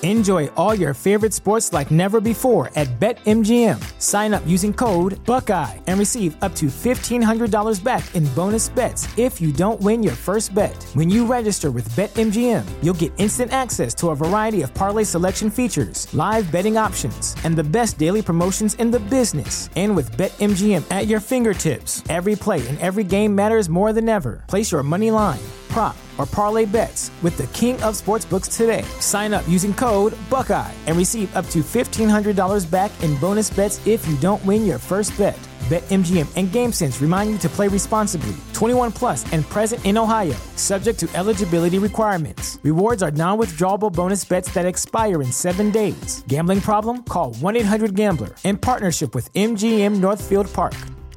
Enjoy all your favorite sports like never before at BetMGM. Sign up using code Buckeye and receive up to $1,500 back in bonus bets if you don't win your first bet. When you register with BetMGM, you'll get instant access to a variety of parlay selection features, live betting options, and the best daily promotions in the business. And with BetMGM at your fingertips, every play and every game matters more than ever. Place your money line, prop, or parlay bets with the king of sportsbooks today. Sign up using code Buckeye and receive up to $1,500 back in bonus bets if you don't win your first bet. BetMGM and GameSense remind you to play responsibly. 21 plus and present in Ohio, subject to eligibility requirements. Rewards are non-withdrawable bonus bets that expire in 7 days. Gambling problem? Call 1-800-GAMBLER. In partnership with MGM Northfield Park.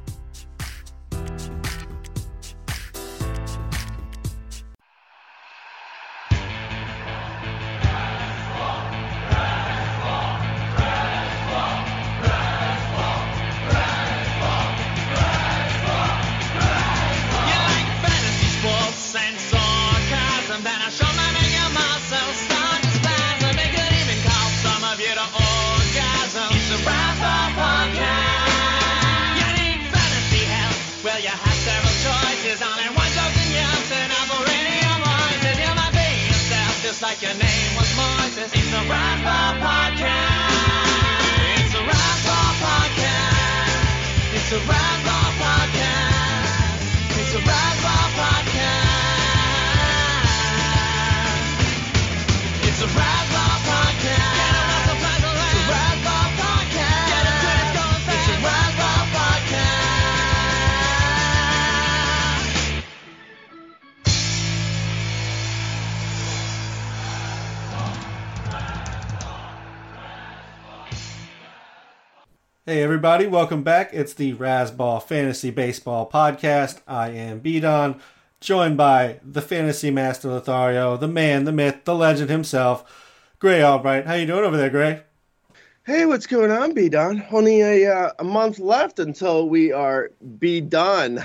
Hey everybody, welcome back. It's the Razzball Fantasy Baseball Podcast. I am B-Don, joined by the Fantasy Master Lothario, the man, the myth, the legend himself, Gray Albright. How you doing over there, Gray? Hey, what's going on, B-Don? Only a month left until we are B-Done.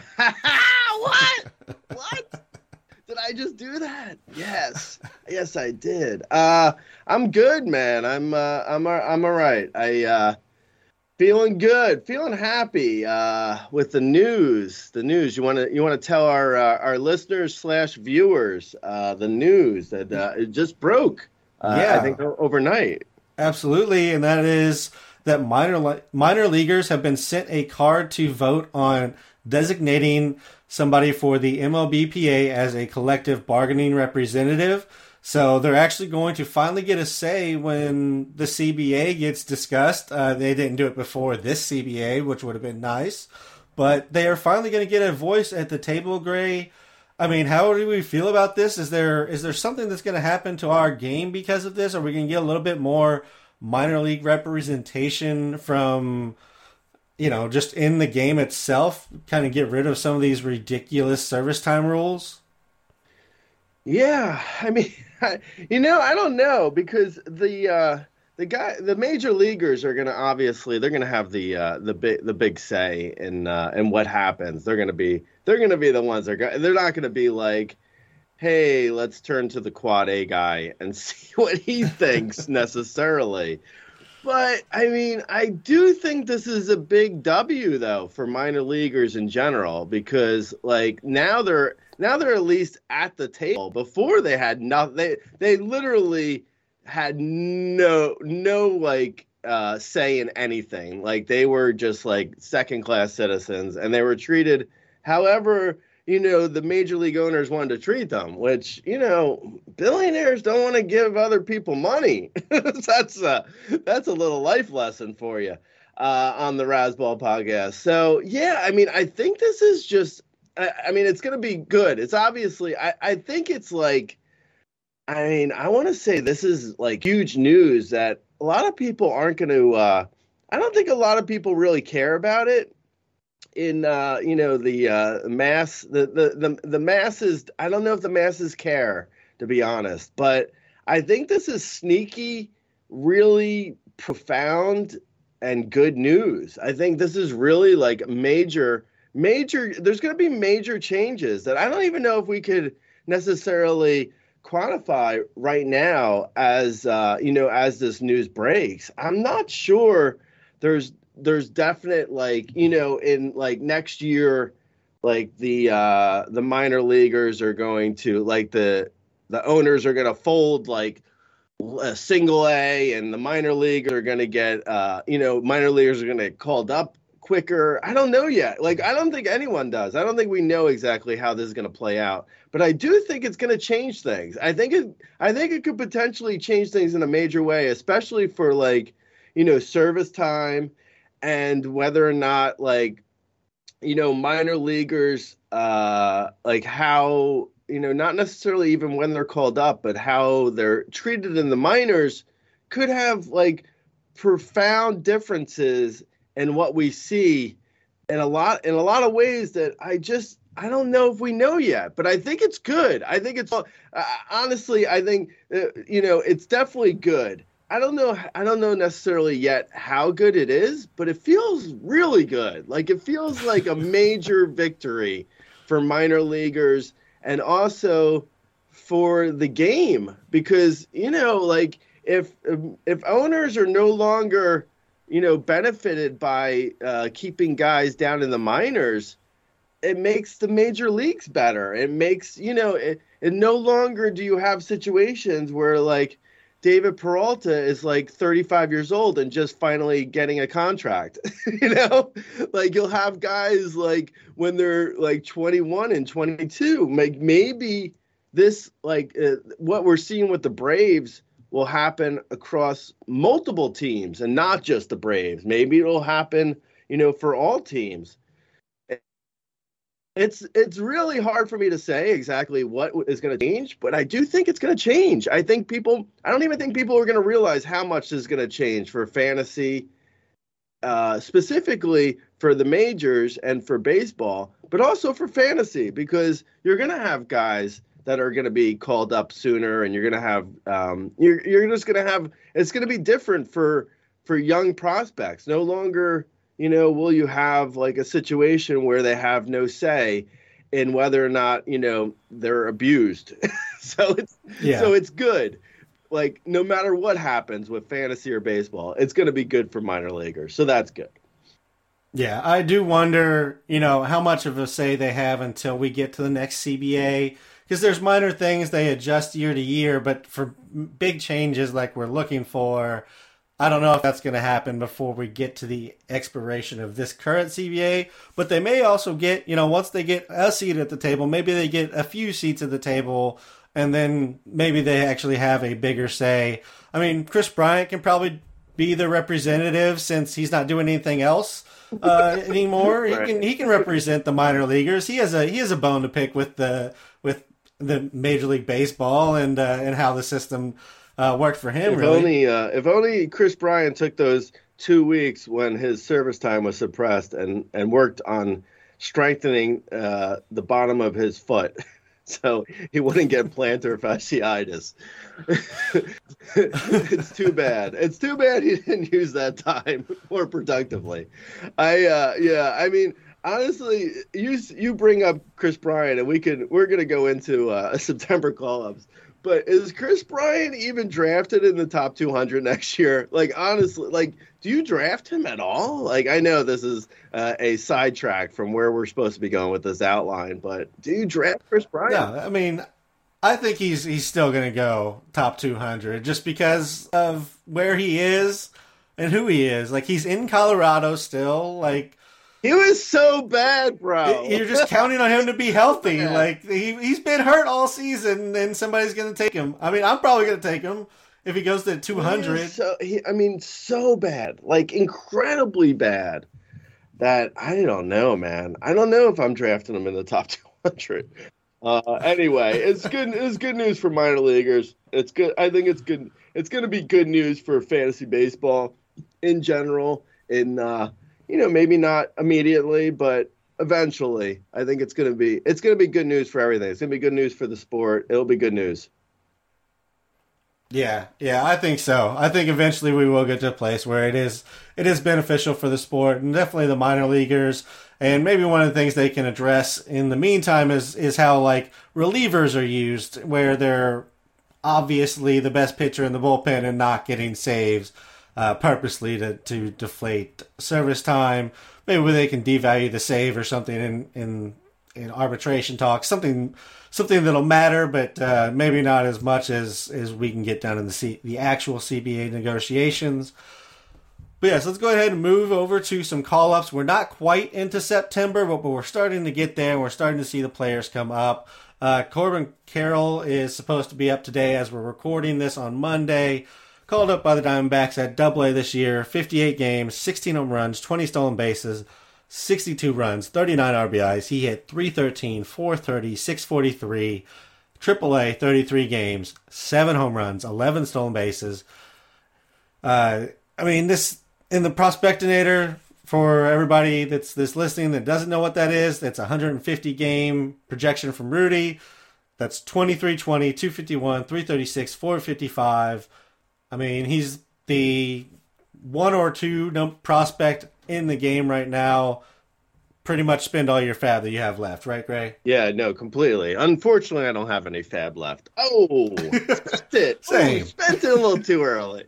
What? What? Did I just do that? Yes. Yes, I did. I'm good, man. I'm all right. Feeling good, feeling happy with the news. You want to tell our listeners / viewers the news that it just broke. I think overnight. Absolutely, and that is that minor leaguers have been sent a card to vote on designating somebody for the MLBPA as a collective bargaining representative. So they're actually going to finally get a say when the CBA gets discussed. They didn't do it before this CBA, which would have been nice. But they are finally going to get a voice at the table, Gray. I mean, how do we feel about this? Is there something that's going to happen to our game because of this? Are we going to get a little bit more minor league representation from, just in the game itself? Kind of get rid of some of these ridiculous service time rules? Yeah, I mean, I don't know, because the major leaguers are gonna they're gonna have the big say in what happens. They're gonna be the ones they're not gonna be like, hey, let's turn to the quad A guy and see what he thinks necessarily. But I mean, I do think this is a big W though for minor leaguers in general, because like now they're at least at the table. Before they had nothing. They literally had no say in anything. Like they were just like second class citizens, and they were treated however the major league owners wanted to treat them, which, billionaires don't want to give other people money. That's a little life lesson for you on the Razzball podcast. So, yeah, I mean, I think this is just, it's going to be good. It's obviously, I think it's like, I want to say this is like huge news that a lot of people aren't going to, I don't think a lot of people really care about it. In the mass, the masses, I don't know if the masses care, to be honest, but I think this is sneaky, really profound and good news. I think this is really like major, there's going to be major changes that I don't even know if we could necessarily quantify right now as as this news breaks. I'm not sure there's definite, like, in like next year, like the minor leaguers are going to, like, the owners are going to fold like a single A, and the minor leagues are going to get minor leaguers are going to get called up quicker. I don't know yet. Like, I don't think anyone does. I don't think we know exactly how this is going to play out. But I do think it's going to change things. I think it could potentially change things in a major way, especially for, like, service time, and whether or not, like, minor leaguers, like how, not necessarily even when they're called up, but how they're treated in the minors could have, like, profound differences in what we see in a lot of ways that I don't know if we know yet. But I think it's good. I think it's honestly, I think it's definitely good. I don't know necessarily yet how good it is, but it feels really good. Like, it feels like a major victory for minor leaguers, and also for the game, because, like, if owners are no longer, benefited by keeping guys down in the minors, it makes the major leagues better. It makes, it no longer do you have situations where, like, David Peralta is like 35 years old and just finally getting a contract. Like, you'll have guys, like, when they're like 21 and 22, like, maybe this, like, what we're seeing with the Braves will happen across multiple teams and not just the Braves. Maybe it'll happen, for all teams. It's really hard for me to say exactly what is going to change, but I do think it's going to change. I don't even think people are going to realize how much this is going to change for fantasy, specifically for the majors and for baseball, but also for fantasy, because you're going to have guys that are going to be called up sooner, and you're going to have, you're just going to have, it's going to be different for young prospects. No longer, will you have, like, a situation where they have no say in whether or not, they're abused. So it's good. Like, no matter what happens with fantasy or baseball, it's going to be good for minor leaguers. So that's good. Yeah, I do wonder, how much of a say they have until we get to the next CBA, because there's minor things they adjust year to year, but for big changes like we're looking for, I don't know if that's going to happen before we get to the expiration of this current CBA, but they may also get, once they get a seat at the table, maybe they get a few seats at the table, and then maybe they actually have a bigger say. I mean, Chris Bryant can probably be the representative since he's not doing anything else anymore. Right. He can represent the minor leaguers. He has a bone to pick with the Major League Baseball and how the system worked for him. If only Chris Bryant took those 2 weeks when his service time was suppressed and worked on strengthening the bottom of his foot, so he wouldn't get plantar fasciitis. It's too bad. It's too bad he didn't use that time more productively. I mean, honestly, you bring up Chris Bryant, and we're gonna go into September call-ups. But is Chris Bryant even drafted in the top 200 next year? Like, honestly, like, do you draft him at all? Like, I know this is a sidetrack from where we're supposed to be going with this outline, but do you draft Chris Bryant? Yeah, I mean, I think he's still going to go top 200 just because of where he is and who he is. Like, he's in Colorado still, like, he was so bad, bro. You're just counting on him to be healthy. Yeah. Like, he's been hurt all season, and somebody's going to take him. I mean, I'm probably going to take him if he goes to 200. So bad. Like, incredibly bad. That, I don't know, man. I don't know if I'm drafting him in the top 200. Anyway, it's good. It's good news for minor leaguers. It's good. I think it's good. It's going to be good news for fantasy baseball in general. Maybe not immediately, but eventually. I think it's going to be good news for everything. It's going to be good news for the sport. It'll be good news. Yeah, I think so. I think eventually we will get to a place where it is beneficial for the sport, and definitely the minor leaguers And maybe one of the things they can address in the meantime is how like relievers are used, where they're obviously the best pitcher in the bullpen and not getting saves purposely to deflate service time. Maybe they can devalue the save or something in arbitration talk, something that'll matter, but maybe not as much as we can get down in the actual CBA negotiations. But yes, let's go ahead and move over to some call-ups. We're not quite into September, but we're starting to get there. We're starting to see the players come up. Corbin Carroll is supposed to be up today as we're recording this on Monday. Called up by the Diamondbacks at Double-A this year. 58 games, 16 home runs, 20 stolen bases, 62 runs, 39 RBIs. He hit .313, .430, .643. Triple-A, 33 games, 7 home runs, 11 stolen bases. This in the Prospectinator, for everybody that's listening that doesn't know what that is, that's a 150 game projection from Rudy. That's 2320, 251, 336, 455. He's the 1 or 2 prospect in the game right now. Pretty much spend all your fab that you have left, right, Gray? Yeah, no, completely. Unfortunately, I don't have any fab left. Oh, spent it. Same. Spent it a little too early.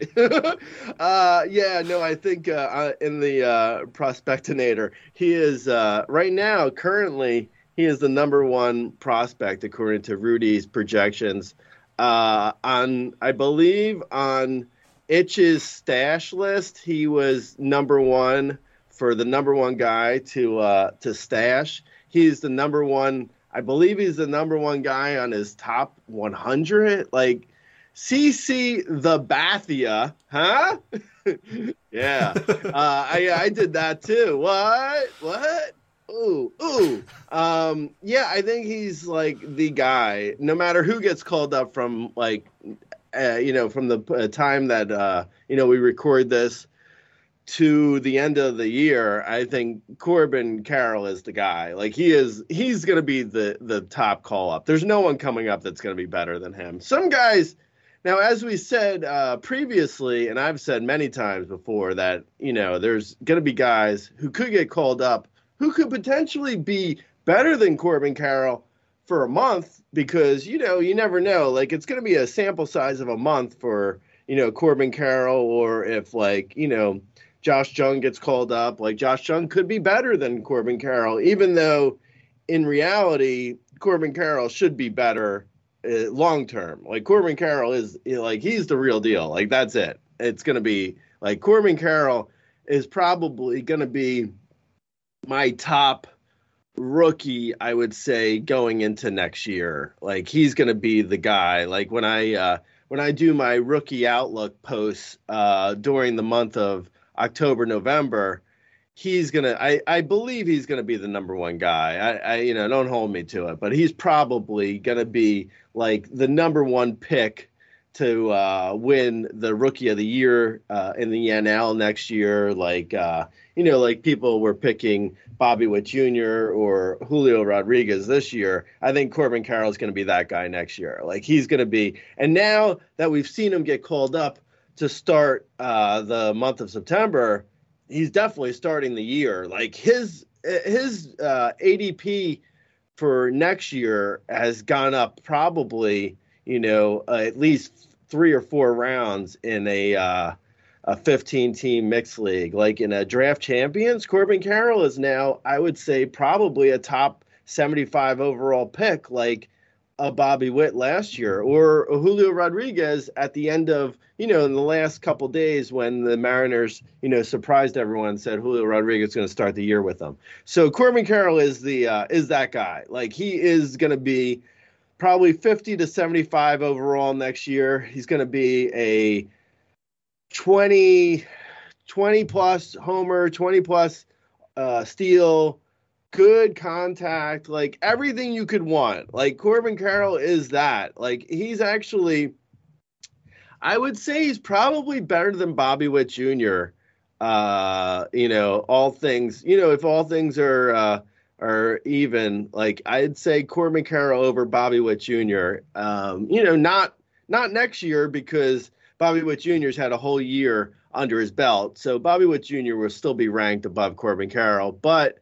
I think in the Prospectinator, he is right now, currently, he is the number 1 prospect according to Rudy's projections. I believe on Itch's stash list, he was number 1 for the number 1 guy to stash. He's the number 1. I believe he's the number 1 guy on his top 100. Like CC the Bathia, huh? Yeah. I did that too. What? Ooh. I think he's like the guy. No matter who gets called up from from the time that we record this to the end of the year, I think Corbin Carroll is the guy. Like he's going to be the top call up. There's no one coming up that's going to be better than him. Some guys, now as we said previously, and I've said many times before that, there's going to be guys who could get called up who could potentially be better than Corbin Carroll for a month because, you never know. Like it's going to be a sample size of a month for, Corbin Carroll, or if Josh Jung gets called up, like Josh Jung could be better than Corbin Carroll, even though in reality, Corbin Carroll should be better long term. Like Corbin Carroll is he's the real deal. Like that's it. It's going to be like Corbin Carroll is probably going to be my top rookie, I would say, going into next year. Like he's going to be the guy. Like when I do my rookie outlook posts during the month of October, November, I believe he's gonna be the number 1 guy. I don't hold me to it, but he's probably gonna be like the number 1 pick to win the Rookie of the Year in the NL next year. Like people were picking Bobby Witt Jr. or Julio Rodriguez this year. I think Corbin Carroll is going to be that guy next year. Like he's going to be, and now that we've seen him get called up to start the month of September, he's definitely starting the year. Like his ADP for next year has gone up probably, at least 3 or 4 rounds in a 15-team mixed league. Like in a draft champions, Corbin Carroll is now, I would say, probably a top 75 overall pick, like a Bobby Witt last year, or a Julio Rodriguez at the end of, in the last couple days when the Mariners, surprised everyone and said Julio Rodriguez is going to start the year with them. So Corbin Carroll is that guy. Like he is going to be probably 50 to 75 overall next year. He's going to be a 20 plus homer, 20 plus steal, good contact, like everything you could want. Like Corbin Carroll is that. Like he's actually, I would say he's probably better than Bobby Witt Jr. All things, if all things are even, like I'd say Corbin Carroll over Bobby Witt Jr. Not next year because Bobby Witt Jr.'s had a whole year under his belt. So Bobby Witt Jr. will still be ranked above Corbin Carroll, but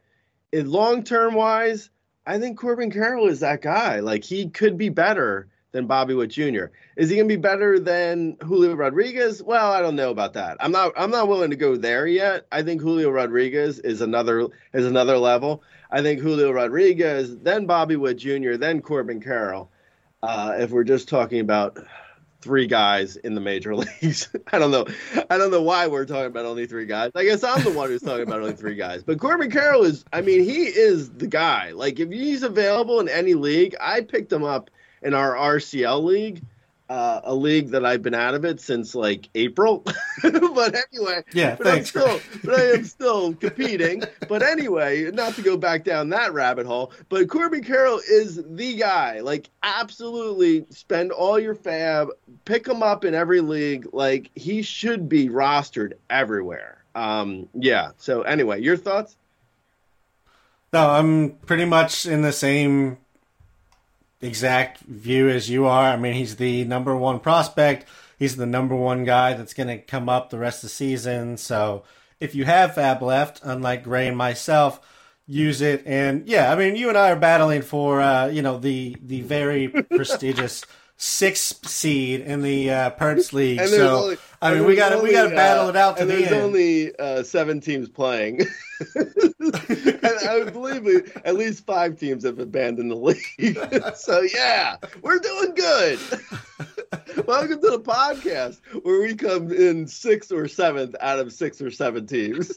long term wise, I think Corbin Carroll is that guy. Like he could be better than Bobby Witt Jr. Is he going to be better than Julio Rodriguez? Well, I don't know about that. I'm not willing to go there yet. I think Julio Rodriguez is another level. I think Julio Rodriguez, then Bobby Witt Jr., then Corbin Carroll. If we're just talking about three guys in the major leagues. I don't know why we're talking about only three guys. I guess I'm the one who's talking about only three guys. But Corbin Carroll he is the guy. Like, if he's available in any league, I picked him up in our RCL league, a league that I've been out of it since, like, April. But anyway, thanks. But I am still competing. But anyway, not to go back down that rabbit hole, but Corbin Carroll is the guy. Like, absolutely spend all your fab, pick him up in every league. Like, he should be rostered everywhere. So anyway, your thoughts? No, I'm pretty much in the same exact view as you are. I mean, he's the number one prospect. He's the number one guy that's going to come up the rest of the season. So if you have fab left, unlike Gray and myself, use it. And yeah, I mean, you and I are battling for, the very prestigious 6th seed in the Perks League. So we got to battle it out to the end. There's only 7 teams playing. And I believe at least 5 teams have abandoned the league. So yeah, we're doing good. Welcome to the podcast where we come in 6th or 7th out of 6 or 7 teams.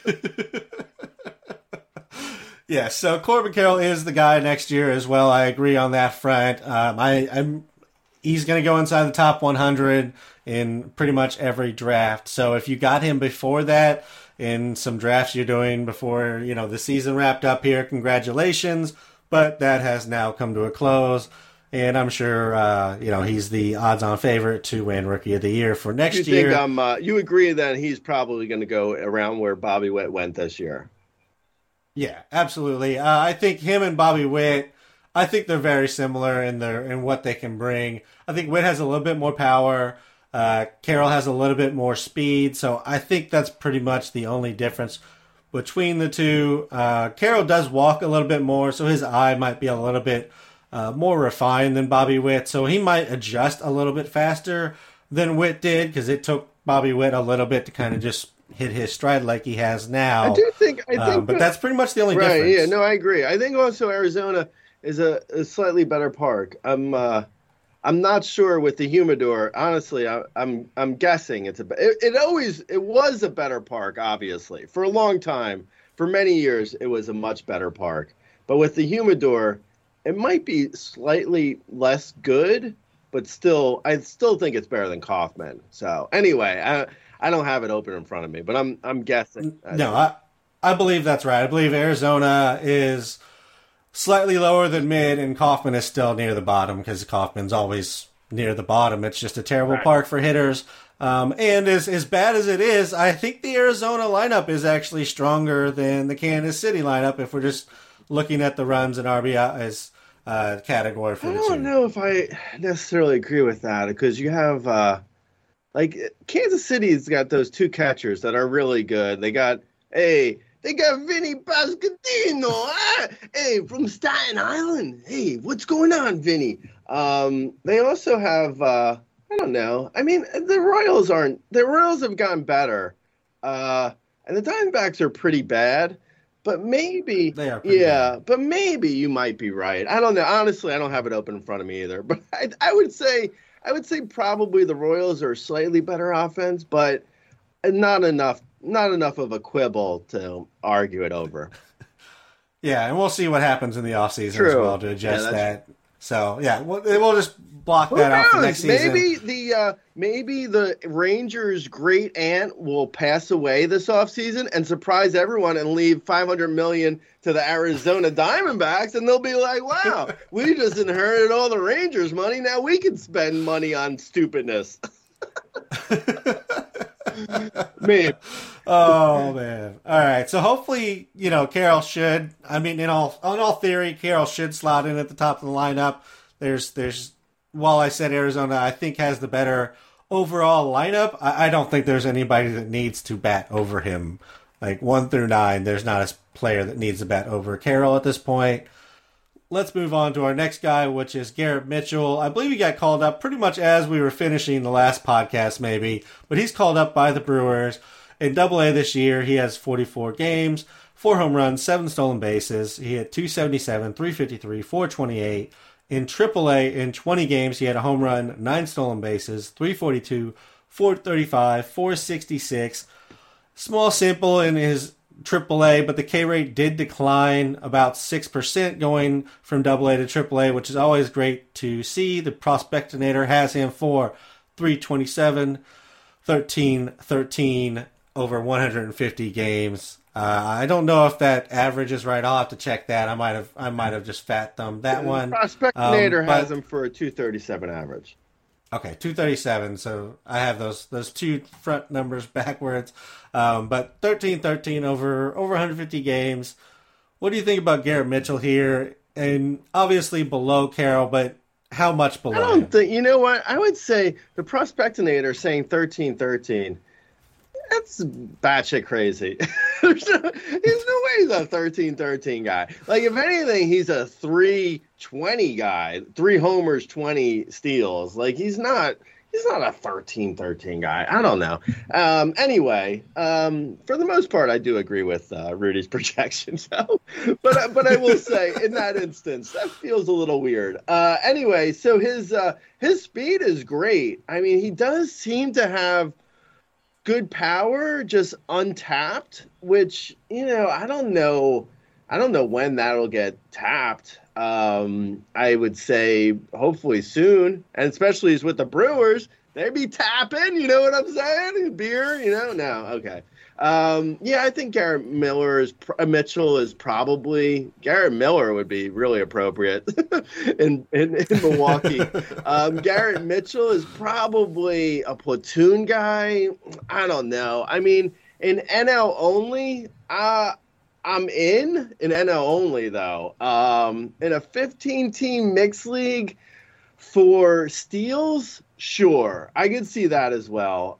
Yeah, so Corbin Carroll is the guy next year as well. I agree on that front. He's going to go inside the top 100 in pretty much every draft. So if you got him before that in some drafts you're doing before, the season wrapped up here, congratulations. But that has now come to a close. And I'm sure, he's the odds-on favorite to win Rookie of the Year for next year. You agree that he's probably going to go around where Bobby Witt went this year? Yeah, absolutely. I think him and Bobby Witt, I think they're very similar in what they can bring. I think Witt has a little bit more power. Carroll has a little bit more speed. So I think that's pretty much the only difference between the two. Carroll does walk a little bit more, so his eye might be a little bit more refined than Bobby Witt. So he might adjust a little bit faster than Witt did, because it took Bobby Witt a little bit to kind of just hit his stride like he has now. I think but that's pretty much the only difference. Yeah, no, I agree. I think also Arizona is a slightly better park. I'm not sure with the Humidor. Honestly, I'm guessing it was a better park. Obviously, for a long time, for many years, it was a much better park. But with the Humidor, it might be slightly less good, but I still think it's better than Kauffman. So anyway, I don't have it open in front of me, but I'm guessing. No, I believe that's right. I believe Arizona is slightly lower than mid, and Kauffman is still near the bottom, because Kauffman's always near the bottom. It's just a terrible park for hitters. And as bad as it is, I think the Arizona lineup is actually stronger than the Kansas City lineup if we're just looking at the runs and RBIs category for the two. I don't know if I necessarily agree with that, because you have Kansas City's got those 2 catchers that are really good. They got Vinny Pasquantino, hey, from Staten Island. Hey, what's going on, Vinny? They also have, I don't know. I mean, the Royals have gotten better. And the Diamondbacks are pretty bad, but maybe, they are pretty bad. But maybe you might be right. I don't know. Honestly, I don't have it open in front of me either, but I would say probably the Royals are slightly better offense, but not enough of a quibble to argue it over. Yeah, and we'll see what happens in the offseason as well to adjust that. So, yeah, we'll just block that out for next season. Maybe the Rangers' great aunt will pass away this offseason and surprise everyone and leave $500 million to the Arizona Diamondbacks, and they'll be like, wow, we just inherited all the Rangers' money. Now we can spend money on stupidness. Maybe. Oh man! All right, so hopefully, Carroll should. I mean, in all theory, Carroll should slot in at the top of the lineup. There's. While I said Arizona, I think has the better overall lineup. I don't think there's anybody that needs to bat over him like 1 through 9, there's not a player that needs a bet over Carroll at this point. Let's move on to our next guy, which is Garrett Mitchell. I believe he got called up pretty much as we were finishing the last podcast, maybe. But he's called up by the Brewers. In Double-A this year, he has 44 games, 4 home runs, 7 stolen bases. He had 277, 353, 428. In Triple-A, in 20 games, he had a home run, 9 stolen bases, 342, 435, 466. Small sample in his AAA, but the K rate did decline about 6% going from AA to AAA, which is always great to see. The Prospectinator has him for 327, 13 over 150 games. I don't know if that average is right. I'll have to check that. I might have just fat thumbed that one. Prospectinator has him for a 237 average. Okay, 237. So I have those two front numbers backwards. But 13 over 150 games. What do you think about Garrett Mitchell here? And obviously below Carroll, but how much below? I don't think. You know what? I would say the Prospectinator saying 13. That's batshit crazy. There's no way he's a 13 guy. Like, if anything, he's a 320 guy. 3 homers, 20 steals. Like, he's not a 13 guy. I don't know. Anyway, for the most part, I do agree with Rudy's projections. So, but I will say, in that instance, that feels a little weird. Anyway, so his speed is great. I mean, he does seem to have good power, just untapped, which, I don't know when that'll get tapped. I would say hopefully soon, and especially with the Brewers, they be tapping, you know what I'm saying? Beer, no, okay. I think Garrett Mitchell is probably, Garrett Miller would be really appropriate in Milwaukee. Garrett Mitchell is probably a platoon guy. I don't know. I mean, in NL only, I'm in NL only, though. In a 15-team mixed league for steals, sure. I could see that as well.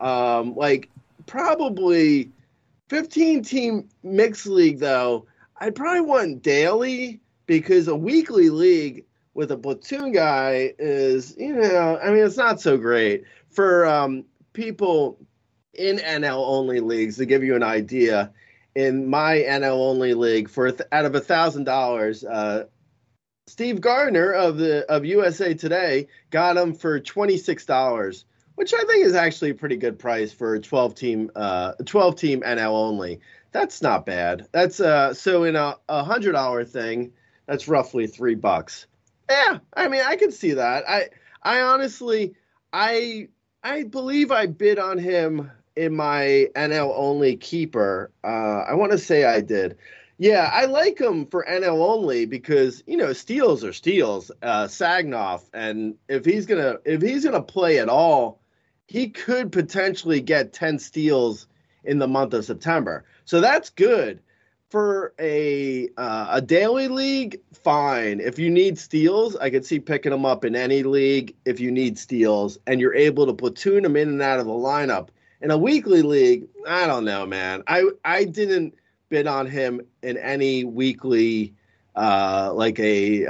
Probably 15-team mixed league, though, I'd probably want daily, because a weekly league with a platoon guy is, it's not so great. For people in NL only leagues, to give you an idea, in my NL only league, out of $1,000, Steve Gardner of USA Today got him for $26, which I think is actually a pretty good price for a 12-team NL only. That's not bad. That's so in a $100 thing, that's roughly $3. Yeah, I mean, I can see that. I honestly, I believe I bid on him in my NL only keeper. I want to say I did. Yeah, I like him for NL only because, steals are steals. Sagnoff, and if he's gonna play at all, he could potentially get 10 steals in the month of September. So that's good. For a daily league, fine. If you need steals, I could see picking him up in any league if you need steals, and you're able to platoon him in and out of the lineup. In a weekly league, I don't know, man. I didn't bid on him in any weekly, like a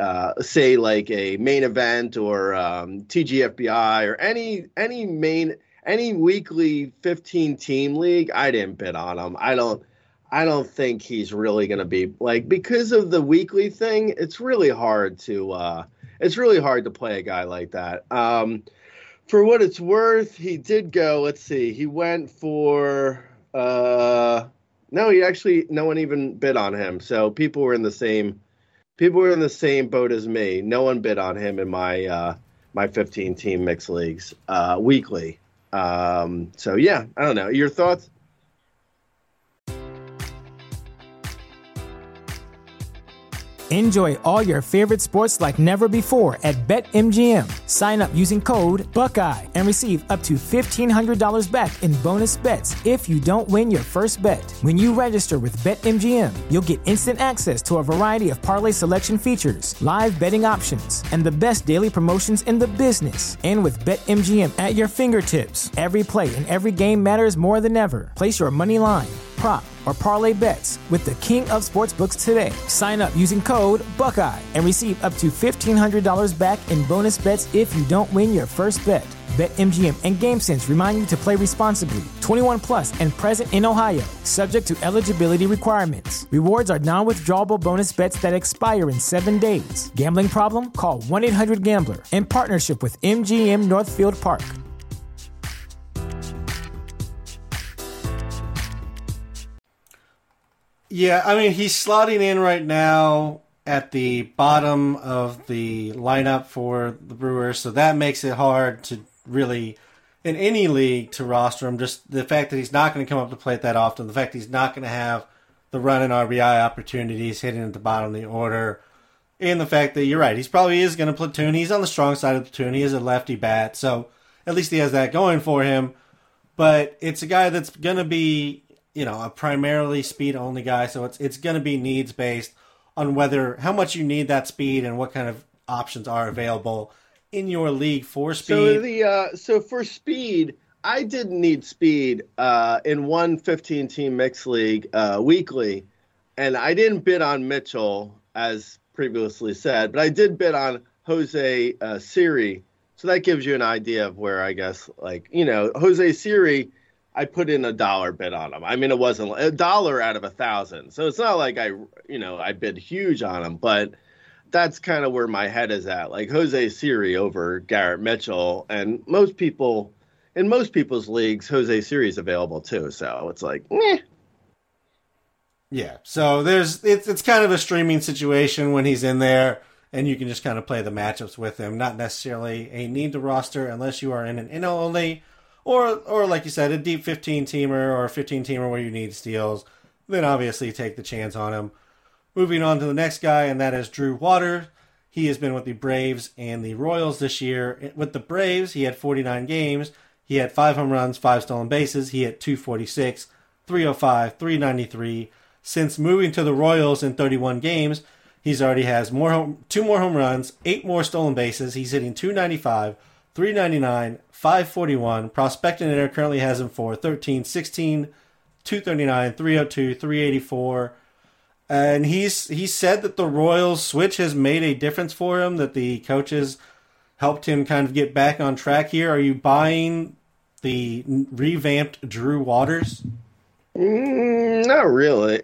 main event or TGFBI or any weekly 15-team league. I didn't bid on him. I don't think he's really going to be because of the weekly thing. It's really hard to play a guy like that. For what it's worth, he did go, let's see, he went for, no one even bid on him. So people were in the same boat as me. No one bid on him in my 15-team mixed leagues, weekly. So yeah, I don't know. Your thoughts? Enjoy all your favorite sports like never before at BetMGM. Sign up using code Buckeye and receive up to $1,500 back in bonus bets if you don't win your first bet. When you register with BetMGM, you'll get instant access to a variety of parlay selection features, live betting options, and the best daily promotions in the business. And with BetMGM at your fingertips, every play and every game matters more than ever. Place your money line, prop, or parlay bets with the king of sportsbooks today. Sign up using code Buckeye and receive up to $1,500 back in bonus bets if you don't win your first bet. BetMGM and GameSense remind you to play responsibly. 21 plus and present in Ohio, subject to eligibility requirements. Rewards are non-withdrawable bonus bets that expire in 7 days. Gambling problem? Call 1-800-GAMBLER. In partnership with MGM Northfield Park. Yeah, I mean, he's slotting in right now at the bottom of the lineup for the Brewers, so that makes it hard to really, in any league, to roster him. Just the fact that he's not going to come up to plate that often, the fact that he's not going to have the run and RBI opportunities hitting at the bottom of the order, and the fact that you're right, he's probably is going to platoon. He's on the strong side of the platoon. He is a lefty bat, so at least he has that going for him. But it's a guy that's going to be, you know, a primarily speed-only guy, so it's going to be needs-based on how much you need that speed and what kind of options are available in your league for speed. So for speed, I didn't need speed in one 15-team mixed league weekly, and I didn't bid on Mitchell, as previously said, but I did bid on Jose Siri, so that gives you an idea of where, I guess, like, you know, Jose Siri, I put in $1 bid on him. I mean, it wasn't $1 out of 1,000. So it's not like I bid huge on him, but that's kind of where my head is at. Like Jose Siri over Garrett Mitchell, and in most people's leagues, Jose Siri is available too. So it's like, meh. Yeah. So it's kind of a streaming situation when he's in there, and you can just kind of play the matchups with him. Not necessarily a need to roster unless you are in an NL only. Or like you said, a deep 15-teamer or a 15-teamer where you need steals, then obviously take the chance on him. Moving on to the next guy, and that is Drew Waters. He has been with the Braves and the Royals this year. With the Braves, he had 49 games. He had 5 home runs, 5 stolen bases. He hit .246, .305, .393. Since moving to the Royals in 31 games, he's already has 2 more home runs, 8 more stolen bases. He's hitting .295, .399, .541. Prospecting Air currently has him for 13, 16, .239, .302, .384. And he said that the Royals switch has made a difference for him, that the coaches helped him kind of get back on track here. Are you buying the revamped Drew Waters? Not really.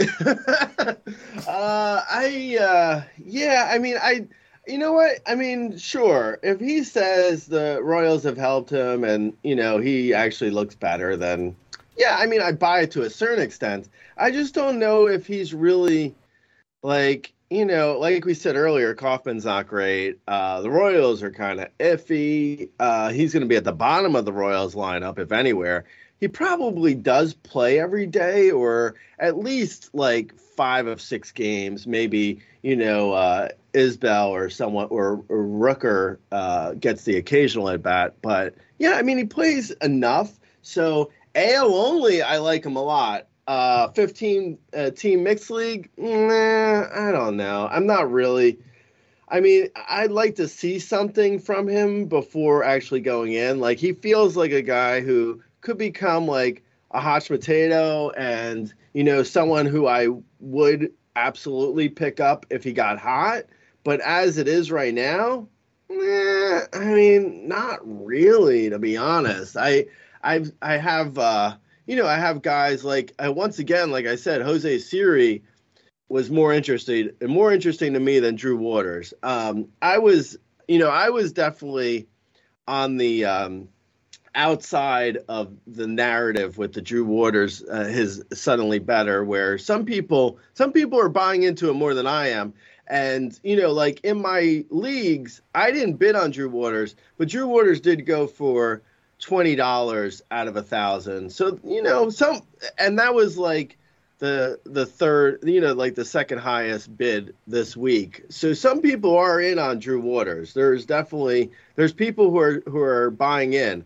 You know what? I mean, sure. If he says the Royals have helped him and, you know, he actually looks better, then, yeah, I mean, I buy it to a certain extent. I just don't know if he's really, like, you know, like we said earlier, Kaufman's not great. The Royals are kind of iffy. He's going to be at the bottom of the Royals lineup, if anywhere. He probably does play every day, or at least like 5 of 6 games. Maybe, you know, Isbell or someone or Rooker gets the occasional at bat. But yeah, I mean, he plays enough. So AL only, I like him a lot. 15 team mixed league, I don't know. I'm not really. I mean, I'd like to see something from him before actually going in. Like, he feels like a guy who could become like a hot potato and, you know, someone who I would absolutely pick up if he got hot. But as it is right now, I mean, not really, to be honest. I have guys like, once again, like I said, Jose Siri was more interesting to me than Drew Waters. I was definitely on the outside of the narrative with the Drew Waters, his suddenly better, where some people are buying into it more than I am. And, you know, like in my leagues, I didn't bid on Drew Waters, but Drew Waters did go for $20 out of 1,000. So, you know, and that was like the third, you know, like the second highest bid this week. So some people are in on Drew Waters. There's people who are buying in.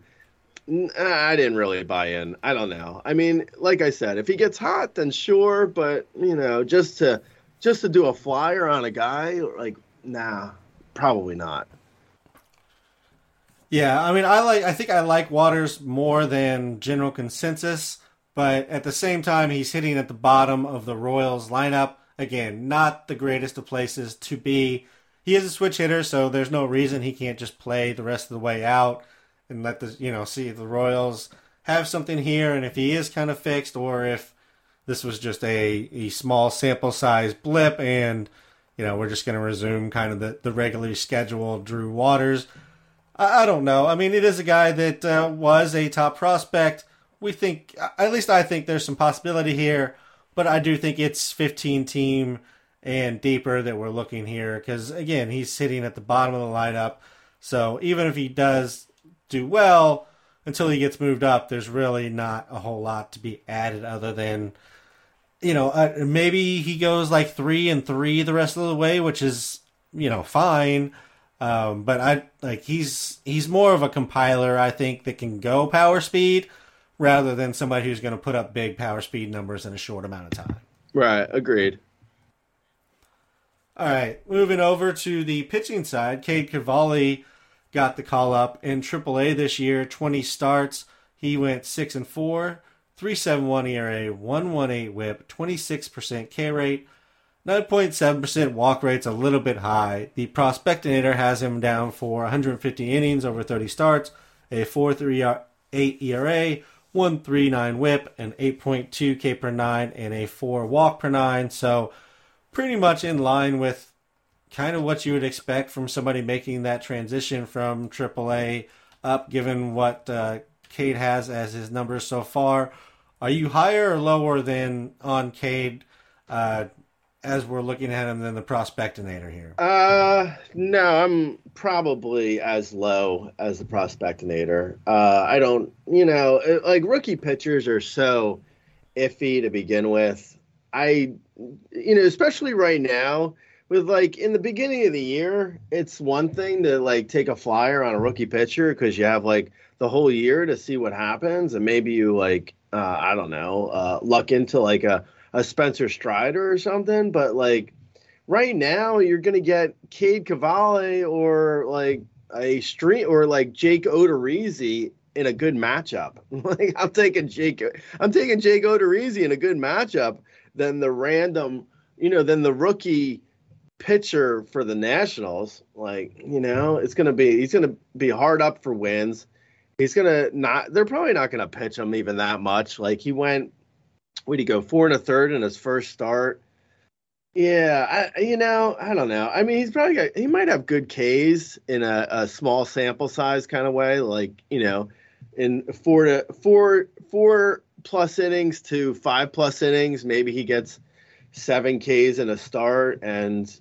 I didn't really buy in. I don't know. I mean, like I said, if he gets hot, then sure. But, you know, just to do a flyer on a guy, like, nah, probably not. Yeah, I mean, I think I like Waters more than general consensus, But at the same time, he's hitting at the bottom of the Royals lineup. Again, not the greatest of places to be. He is a switch hitter, so there's no reason he can't just play the rest of the way out and let see if the Royals have something here, and if he is kind of fixed, or if this was just a small sample size blip, and we're just going to resume kind of the regularly scheduled Drew Waters. I don't know. I mean, it is a guy that was a top prospect. We think, at least I think, there's some possibility here, but I do think it's 15 team and deeper that we're looking here, because again, he's sitting at the bottom of the lineup. So even if he does do well, until he gets moved up, there's really not a whole lot to be added other than, maybe he goes like 3-3 the rest of the way, which is, fine. But he's more of a compiler, I think, that can go power speed rather than somebody who's going to put up big power speed numbers in a short amount of time. Right. Agreed. All right. Moving over to the pitching side, Cade Cavalli got the call up in AAA this year, 20 starts. He went 6-4, 3.71 ERA, 1.18 WHIP, 26% K rate, 9.7% walk rate's a little bit high. The Prospectinator has him down for 150 innings over 30 starts, a 4.38 ERA, 1.39 WHIP, an 8.2 K per 9, and a 4 walk per 9. So pretty much in line with kind of what you would expect from somebody making that transition from AAA up, given what Cade has as his numbers so far. Are you higher or lower than on Cade as we're looking at him than the Prospectinator here? No, I'm probably as low as the Prospectinator. I don't, like rookie pitchers are so iffy to begin with. Especially right now with like in the beginning of the year, it's one thing to like take a flyer on a rookie pitcher because you have like the whole year to see what happens. And maybe you like, luck into like a Spencer Strider or something, but like right now you're gonna get Cade Cavalli or like a street or like Jake Odorizzi in a good matchup. Like I'm taking Jake Odorizzi in a good matchup than the than the rookie pitcher for the Nationals. Like he's gonna be hard up for wins. They're probably not gonna pitch him even that much. Like he went. Where'd he go? 4 1/3 in his first start. Yeah, I don't know. I mean, he might have good Ks in a small sample size kind of way, like in 4+ innings to 5+ innings. Maybe he gets 7 Ks in a start, and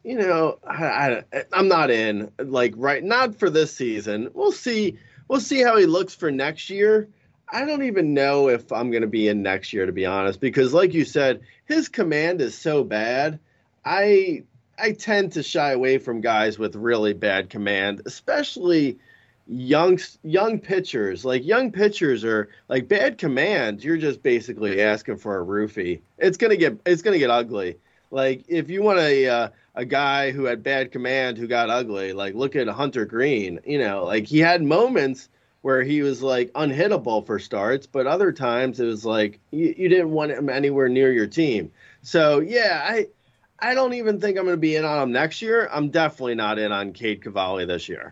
I'm not in not for this season. We'll see how he looks for next year. I don't even know if I'm going to be in next year, to be honest, because like you said, his command is so bad. I tend to shy away from guys with really bad command, especially young pitchers. Like young pitchers are like bad command. You're just basically asking for a roofie. It's gonna get ugly. Like if you want a guy who had bad command who got ugly, like look at Hunter Green. Like he had moments where he was like unhittable for starts, but other times it was like you didn't want him anywhere near your team. So yeah, I don't even think I'm going to be in on him next year. I'm definitely not in on Cade Cavalli this year.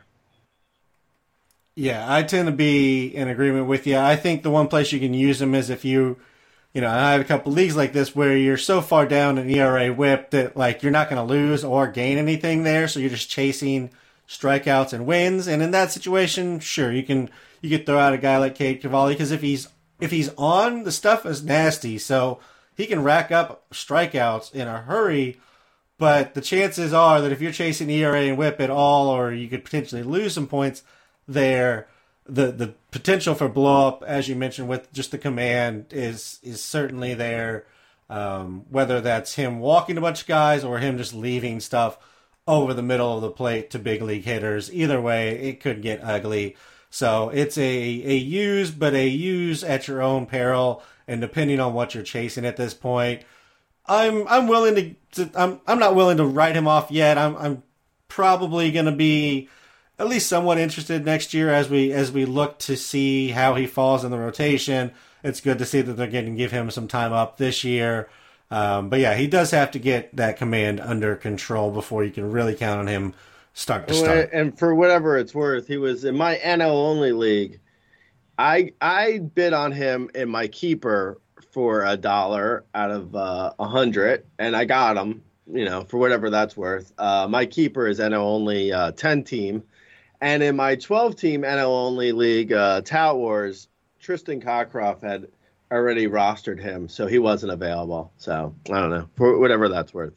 Yeah, I tend to be in agreement with you. I think the one place you can use him is if I have a couple leagues like this where you're so far down in ERA whip that like you're not going to lose or gain anything there, so you're just chasing strikeouts and wins. And in that situation, sure, you could throw out a guy like Cade Cavalli, because if he's on, the stuff is nasty, so he can rack up strikeouts in a hurry. But the chances are that if you're chasing ERA and WHIP at all, or you could potentially lose some points there, the potential for blow up, as you mentioned, with just the command is certainly there. Whether that's him walking a bunch of guys or him just leaving stuff over the middle of the plate to big league hitters. Either way, it could get ugly. So it's a use at your own peril, and depending on what you're chasing at this point, I'm willing to I'm not willing to write him off yet. I'm probably going to be at least somewhat interested next year as we look to see how he falls in the rotation it's good to see that they're going to give him some time up this year. But yeah, he does have to get that command under control before you can really count on him start to start. And for whatever it's worth, he was in my NL only league. I bid on him in my keeper for $1 out of 100, and I got him. For whatever that's worth. My keeper is NL only 10 team, and in my 12 team NL only league, Tout Wars, Tristan Cockcroft had already rostered him, so he wasn't available. So I don't know, for whatever that's worth.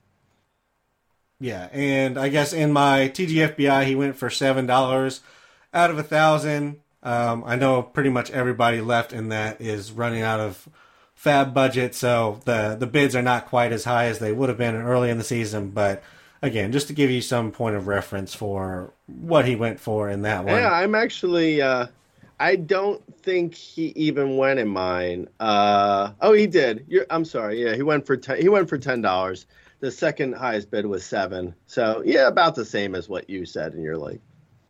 Yeah, and I guess in my TGFBI he went for $7 out of 1,000. I know pretty much everybody left in that is running out of fab budget, so the bids are not quite as high as they would have been early in the season. But again, just to give you some point of reference for what he went for in that one. Yeah, I'm actually. I don't think he even went in mine. Oh, he did. I'm sorry. Yeah, he went for $10. The second highest bid was $7. So yeah, about the same as what you said in your league.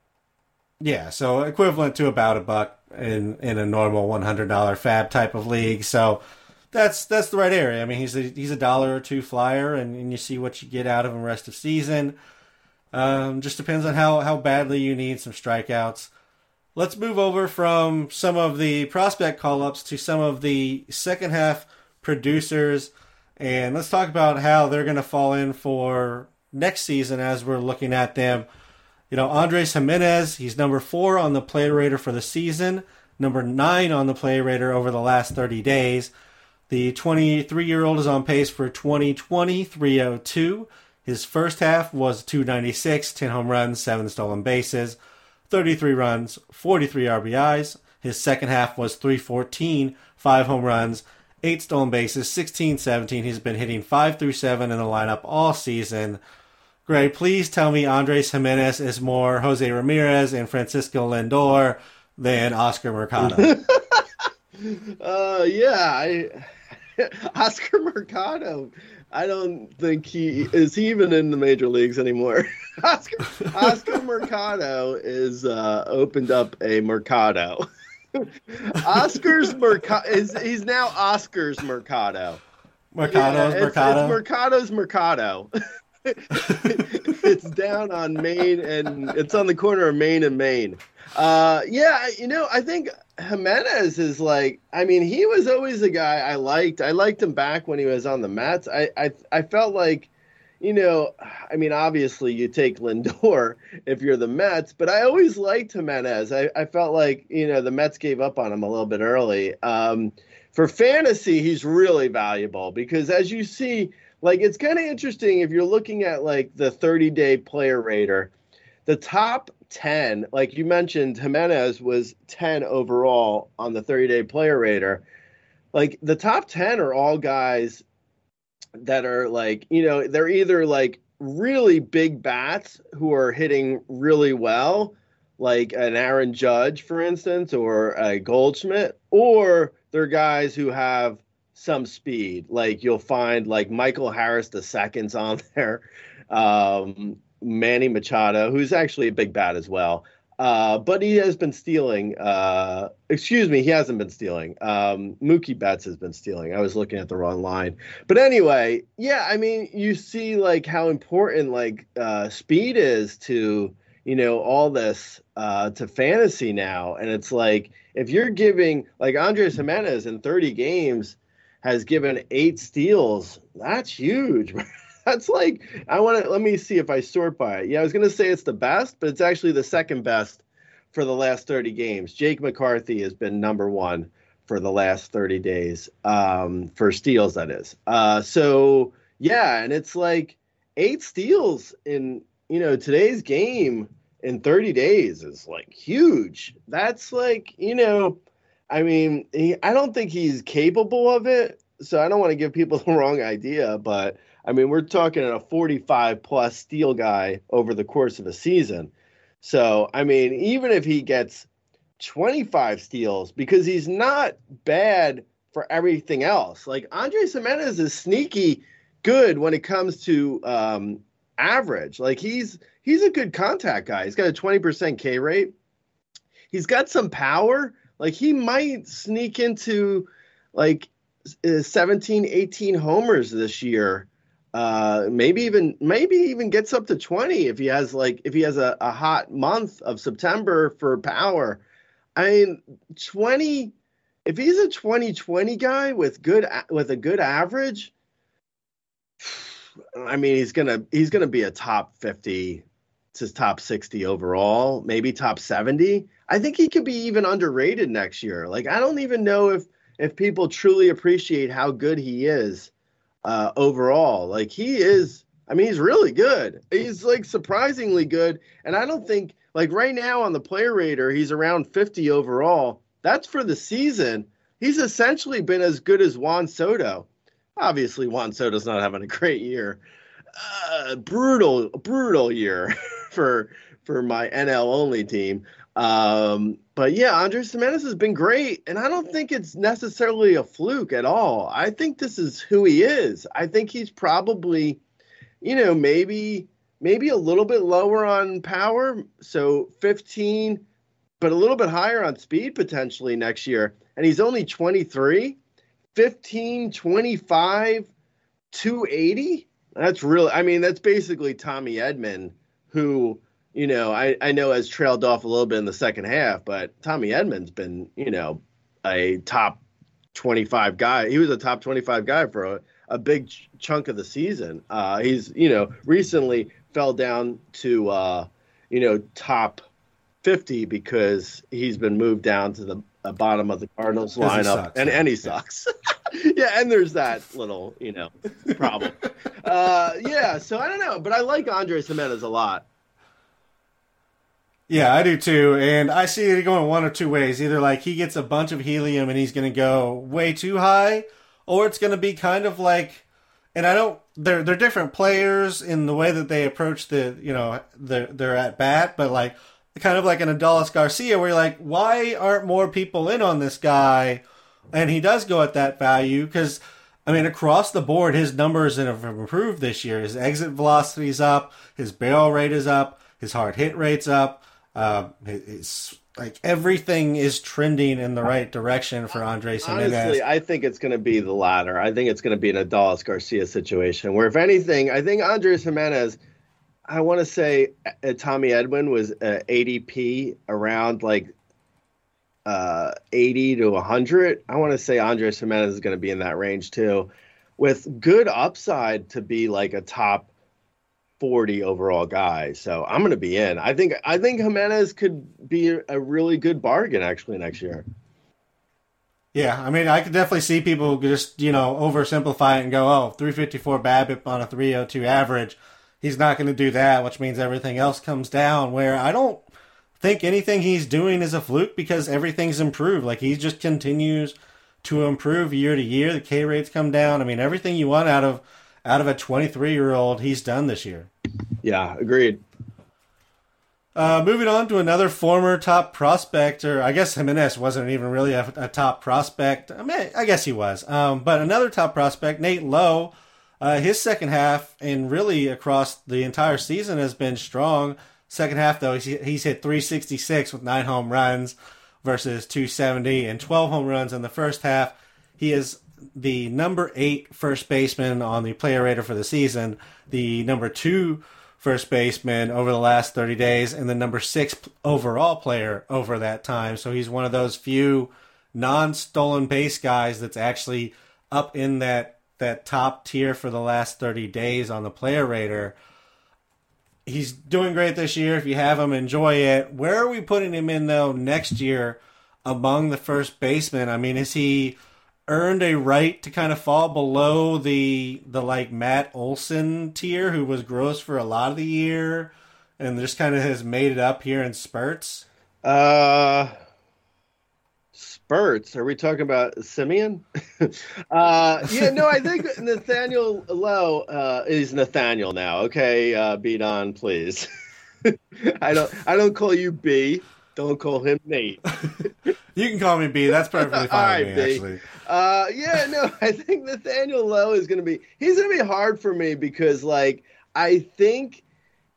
Yeah, so equivalent to about $1 in a normal $100 fab type of league. So that's the right area. I mean, he's a dollar or two flyer, and you see what you get out of him rest of season. Just depends on how badly you need some strikeouts. Let's move over from some of the prospect call-ups to some of the second half producers, and let's talk about how they're going to fall in for next season as we're looking at them. Andres Gimenez, he's number 4 on the play rater for the season, number 9 on the play rater over the last 30 days. The 23-year-old is on pace for 2020 302. His first half was 296, 10 home runs, 7 stolen bases, 33 runs, 43 RBIs. His second half was 314, 5 home runs, 8 stolen bases, 16-17. He's been hitting 5 through 7 in the lineup all season. Greg, please tell me Andres Gimenez is more Jose Ramirez and Francisco Lindor than Oscar Mercado. Oscar Mercado. I don't think he is even in the major leagues anymore. Oscar Mercado is opened up a Mercado. Oscar's Mercado he's now Oscar's Mercado. Mercado. It's Mercado's Mercado. It's down on Main, and it's on the corner of Main and Main. I think Gimenez is he was always a guy I liked. I liked him back when he was on the Mets. I felt like, obviously you take Lindor if you're the Mets, but I always liked Gimenez. I felt like, the Mets gave up on him a little bit early. For fantasy, he's really valuable because as you see, it's kind of interesting if you're looking at the 30-day player rater, the top 10, like you mentioned, Gimenez was 10 overall on the 30-day player rater. The top 10 are all guys that are they're either really big bats who are hitting really well, like an Aaron Judge, for instance, or a Goldschmidt, or they're guys who have some speed. You'll find Michael Harris II on there, Manny Machado, who's actually a big bat as well. But he has been stealing. He hasn't been stealing. Mookie Betts has been stealing. I was looking at the wrong line. But anyway, you see how important speed is to, all this to fantasy now. And it's if you're giving Andres Gimenez in 30 games has given 8 steals, that's huge. That's let me see if I sort by it. Yeah, I was going to say it's the best, but it's actually the second best for the last 30 games. Jake McCarthy has been number 1 for the last 30 days, for steals, that is. And it's 8 steals in, today's game in 30 days is huge. That's I don't think he's capable of it, so I don't want to give people the wrong idea, but we're talking a 45-plus steal guy over the course of a season. So, even if he gets 25 steals, because he's not bad for everything else. Andres Gimenez is sneaky good when it comes to average. He's a good contact guy. He's got a 20% K rate. He's got some power. He might sneak into like 17, 18 homers this year. Maybe even gets up to 20 if he has a hot month of September for power. I mean, 20, if he's a 20-20 guy with a good average, I mean, he's gonna be a top 50 to top 60 overall, maybe top 70. I think he could be even underrated next year. Like, I don't even know if people truly appreciate how good he is overall. Like, he is, I mean, he's really good. He's like surprisingly good. And I don't think, like, right now on the player rater, he's around 50 overall. That's for the season. He's essentially been as good as Juan Soto. Obviously, Juan Soto's not having a great year. Brutal year for my NL only team. But yeah, Andres Gimenez has been great, and I don't think it's necessarily a fluke at all. I think this is who he is. I think he's probably, maybe a little bit lower on power, so 15, but a little bit higher on speed potentially next year. And he's only 23, 15, 25, 280. That's really, I mean, that's basically Tommy Edman, who, I know has trailed off a little bit in the second half, but Tommy Edman's been, a top 25 guy. He was a top 25 guy for a big chunk of the season. He's, recently fell down to, top 50 because he's been moved down to the bottom of the Cardinals lineup, and he sucks. Yeah, and there's that little, problem. Yeah, so I don't know, but I like Andres Gimenez a lot. Yeah, I do too, and I see it going one or two ways. Either like he gets a bunch of helium and he's going to go way too high, or it's going to be kind of like, and I don't, they're different players in the way that they approach their at bat, but like kind of like an Adolis Garcia where you're like, why aren't more people in on this guy? And he does go at that value because, I mean, across the board, his numbers have improved this year. His exit velocity's up, his barrel rate is up, his hard hit rate's up. It's like everything is trending in the right direction for Andres Gimenez. Honestly, I think it's going to be the latter. I think it's going to be an Adolis Garcia situation where, if anything, I think Andres Gimenez, I want to say Tommy Edwin was ADP around like 80 to 100. I want to say Andres Gimenez is going to be in that range too, with good upside to be like a top 40 overall guy. So I'm going to be in. I think Gimenez could be a really good bargain actually next year. Yeah, I mean, I could definitely see people just, oversimplify it and go, oh, 354 BABIP on a 302 average. He's not going to do that, which means everything else comes down, where I don't think anything he's doing is a fluke because everything's improved. Like, he just continues to improve year to year. The K rates come down. I mean, everything you want out of a 23-year-old, he's done this year. Yeah, agreed. Moving on to another former top prospect, or I guess Gimenez wasn't even really a top prospect. I mean, I guess he was. But another top prospect, Nate Lowe, his second half and really across the entire season has been strong. Second half, though, he's hit 366 with 9 home runs versus 270 and 12 home runs in the first half. He is the number 8 first baseman on the player rater for the season, the number 2 first baseman over the last 30 days, and the number 6 overall player over that time. So he's one of those few non-stolen base guys that's actually up in that top tier for the last 30 days on the player rater. He's doing great this year. If you have him, enjoy it. Where are we putting him in, though, next year among the first basemen? I mean, has he earned a right to kind of fall below the like Matt Olson tier, who was gross for a lot of the year and just kind of has made it up here in spurts? Spurts? Are we talking about Simeon? Yeah, no, I think Nathaniel Lowe is Nathaniel now. Okay, beat on, please. I don't call you B. Don't call him Nate. You can call me B. That's perfectly fine. All right, with me, B. actually. Yeah, no, I think Nathaniel Lowe is going to be hard for me because, like, I think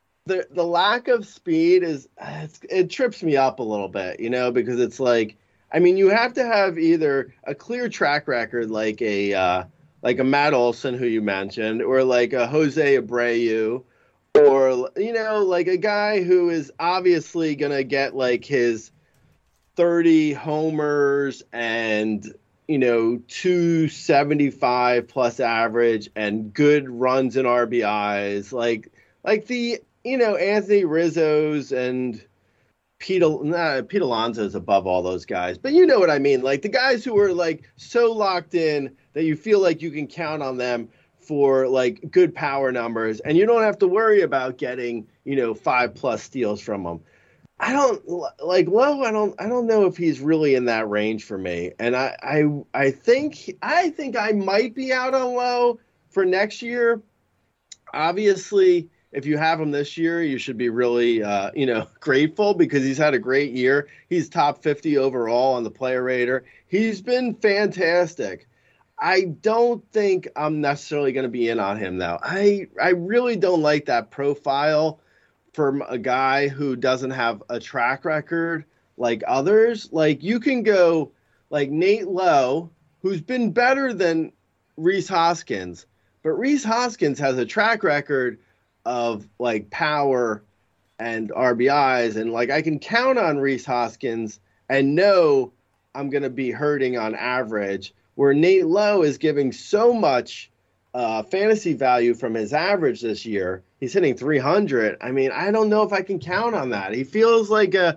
the lack of speed it trips me up a little bit, because it's like, I mean, you have to have either a clear track record like a Matt Olson, who you mentioned, or like a Jose Abreu, or, like a guy who is obviously going to get like his 30 homers and, 275 plus average and good runs and RBIs, like the, Anthony Rizzo's and Pete Alonso's above all those guys. But you know what I mean? Like the guys who are like so locked in that you feel like you can count on them for like good power numbers, and you don't have to worry about getting, 5+ steals from them. I don't like Lowe. I don't know if he's really in that range for me. And I think I might be out on Lowe for next year. Obviously, if you have him this year, you should be really, grateful because he's had a great year. He's top 50 overall on the player rater. He's been fantastic. I don't think I'm necessarily going to be in on him, though. I really don't like that profile from a guy who doesn't have a track record like others. Like, you can go like Nate Lowe, who's been better than Rhys Hoskins, but Rhys Hoskins has a track record of like power and RBIs, and like I can count on Rhys Hoskins and know I'm going to be hurting on average, where Nate Lowe is giving so much fantasy value from his average this year. He's hitting 300. I mean, I don't know if I can count on that. He feels like a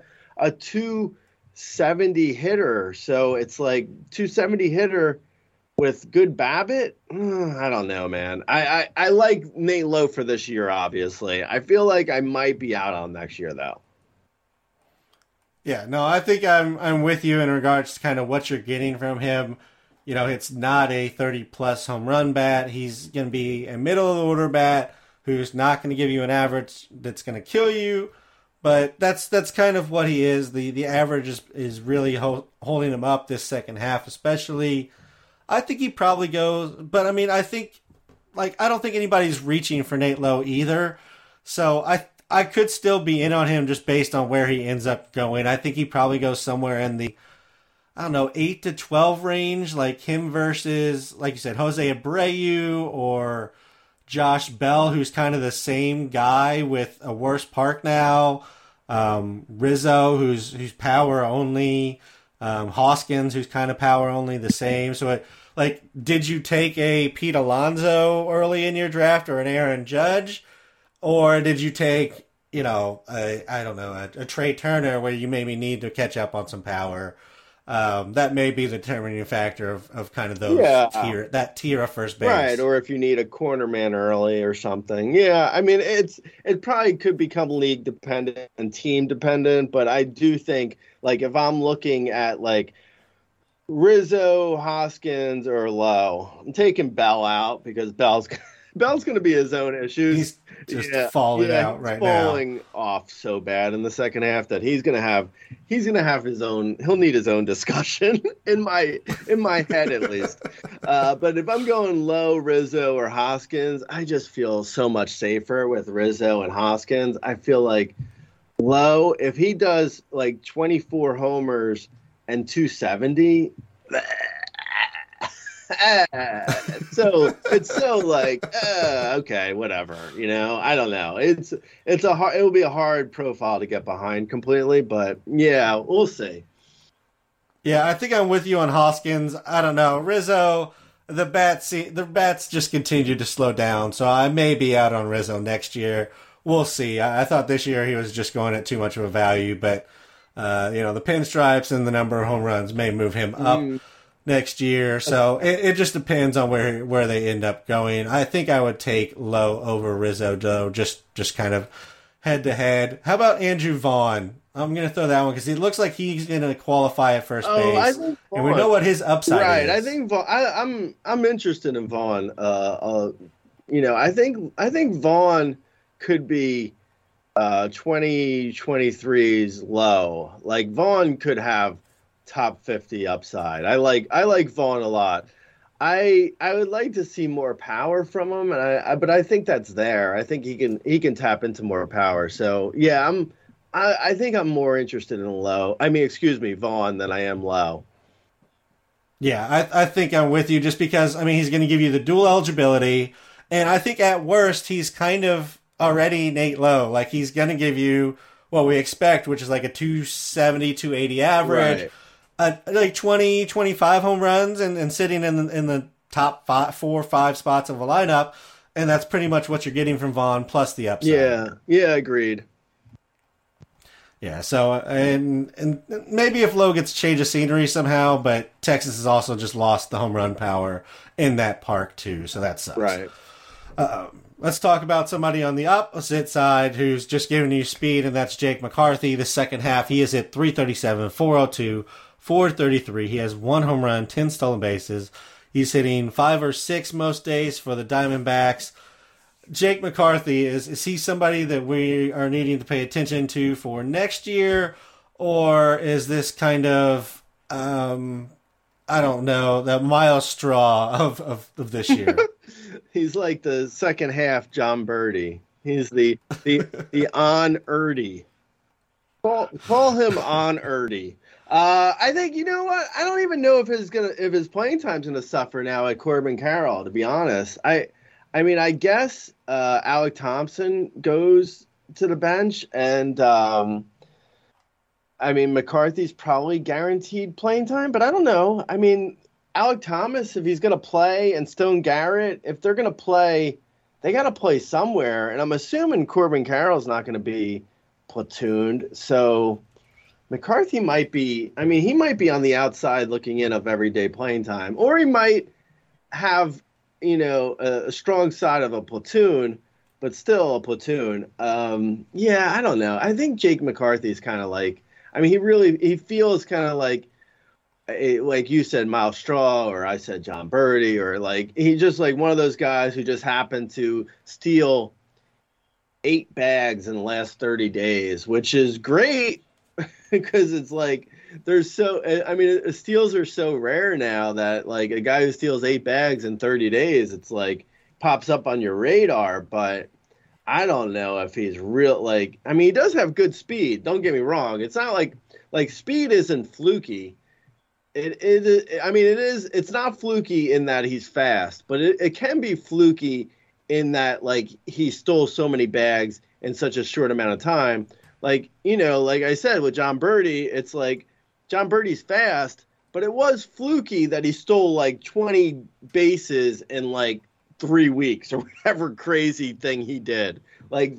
270 hitter. So it's like 270 hitter with good BABIP. I don't know, man. I like Nate Lowe for this year, obviously. I feel like I might be out on next year, though. Yeah, no, I think I'm with you in regards to kind of what you're getting from him. It's not a 30-plus home run bat. He's going to be a middle-of-the-order bat who's not going to give you an average that's going to kill you. But that's kind of what he is. The average is really holding him up this second half, especially. I think he probably goes, but I mean, I don't think anybody's reaching for Nate Lowe either. So I could still be in on him just based on where he ends up going. I think he probably goes somewhere in the, 8 to 12 range, like him versus, like you said, Jose Abreu or Josh Bell, who's kind of the same guy with a worse park now. Rizzo, who's power only. Hoskins, who's kind of power only, the same. So, did you take a Pete Alonso early in your draft or an Aaron Judge? Or did you take, a Trey Turner where you maybe need to catch up on some power? That may be the determining factor of kind of those tier of first base. Right, or if you need a corner man early or something. Yeah, I mean, it probably could become league dependent and team dependent, but I do think, like, if I'm looking at, like, Rizzo, Hoskins, or Lowe, I'm taking Bell out because Bell's going to be his own issues. He's just falling out right now. Falling off so bad in the second half that he's gonna have his own. He'll need his own discussion in my head at least. But if I'm going Lowe, Rizzo, or Hoskins, I just feel so much safer with Rizzo and Hoskins. I feel like Lowe, if he does like 24 homers and 270. It's so like okay, whatever, I don't know. It will be a hard profile to get behind completely, but yeah, we'll see. Yeah, I think I'm with you on Hoskins. I don't know, Rizzo. The bats just continue to slow down, so I may be out on Rizzo next year. We'll see. I thought this year he was just going at too much of a value, but the pinstripes and the number of home runs may move him up next year. So it just depends on where they end up going. I think I would take Lowe over Rizzo, though, just kind of head to head. How about Andrew Vaughn? I'm going to throw that one because it looks like he's going to qualify at first base. I think Vaughn, and we know what his upside is. Right. I think Vaughn, I'm interested in Vaughn. I think Vaughn could be 2023's Lowe. Like, Vaughn could have top 50 upside. I like Vaughn a lot. I would like to see more power from him, but I think that's there. I think he can tap into more power. So yeah, I think I'm more interested in Lowe. I mean, excuse me, Vaughn, than I am Lowe. Yeah, I think I'm with you just because, I mean, he's going to give you the dual eligibility. And I think at worst, he's kind of already Nate Lowe. Like, he's going to give you what we expect, which is like a 270, 280 average, right. Like 20, 25 home runs and sitting in the top 4 or 5 spots of a lineup. And that's pretty much what you're getting from Vaughn plus the upside. Yeah, agreed. Yeah, so, and maybe if Lowe gets change of scenery somehow, but Texas has also just lost the home run power in that park too, so that sucks. Right. Let's talk about somebody on the opposite side who's just giving you speed, and that's Jake McCarthy. The second half, he is at 337, 402, 433. He has 1 home run, 10 stolen bases. He's hitting 5 or 6 most days for the Diamondbacks. Jake McCarthy, is he somebody that we are needing to pay attention to for next year? Or is this kind of, I don't know, that Miles Straw of this year? He's like the second half John Birdie. He's the on Erdy. Call him on Erdy. I think, you know what? I don't even know if his playing time's gonna suffer now at Corbin Carroll, to be honest. I mean, I guess Alec Thompson goes to the bench, and I mean, McCarthy's probably guaranteed playing time, but I don't know. I mean, Alec Thomas, if he's going to play, and Stone Garrett, if they're going to play, they got to play somewhere, and I'm assuming Corbin Carroll's not going to be platooned, so McCarthy might be, I mean, he might be on the outside looking in of everyday playing time, or he might have, you know, a strong side of a platoon, but still a platoon. Yeah, I don't know. I think Jake McCarthy is kind of like, I mean, he feels kind of like you said, Miles Straw, or I said John Birdie, or like, he's just like one of those guys who just happened to steal 8 bags in the last 30 days, which is great because it's like, steals are so rare now that like a guy who steals 8 bags in 30 days, it's like pops up on your radar. But I don't know if he's real. Like, I mean, he does have good speed. Don't get me wrong. It's not like speed isn't fluky. It is. It's not fluky in that he's fast, but it can be fluky in that like he stole so many bags in such a short amount of time. Like, you know, like I said with John Birdie, it's like, John Birdie's fast, but it was fluky that he stole like 20 bases in like 3 weeks or whatever crazy thing he did. Like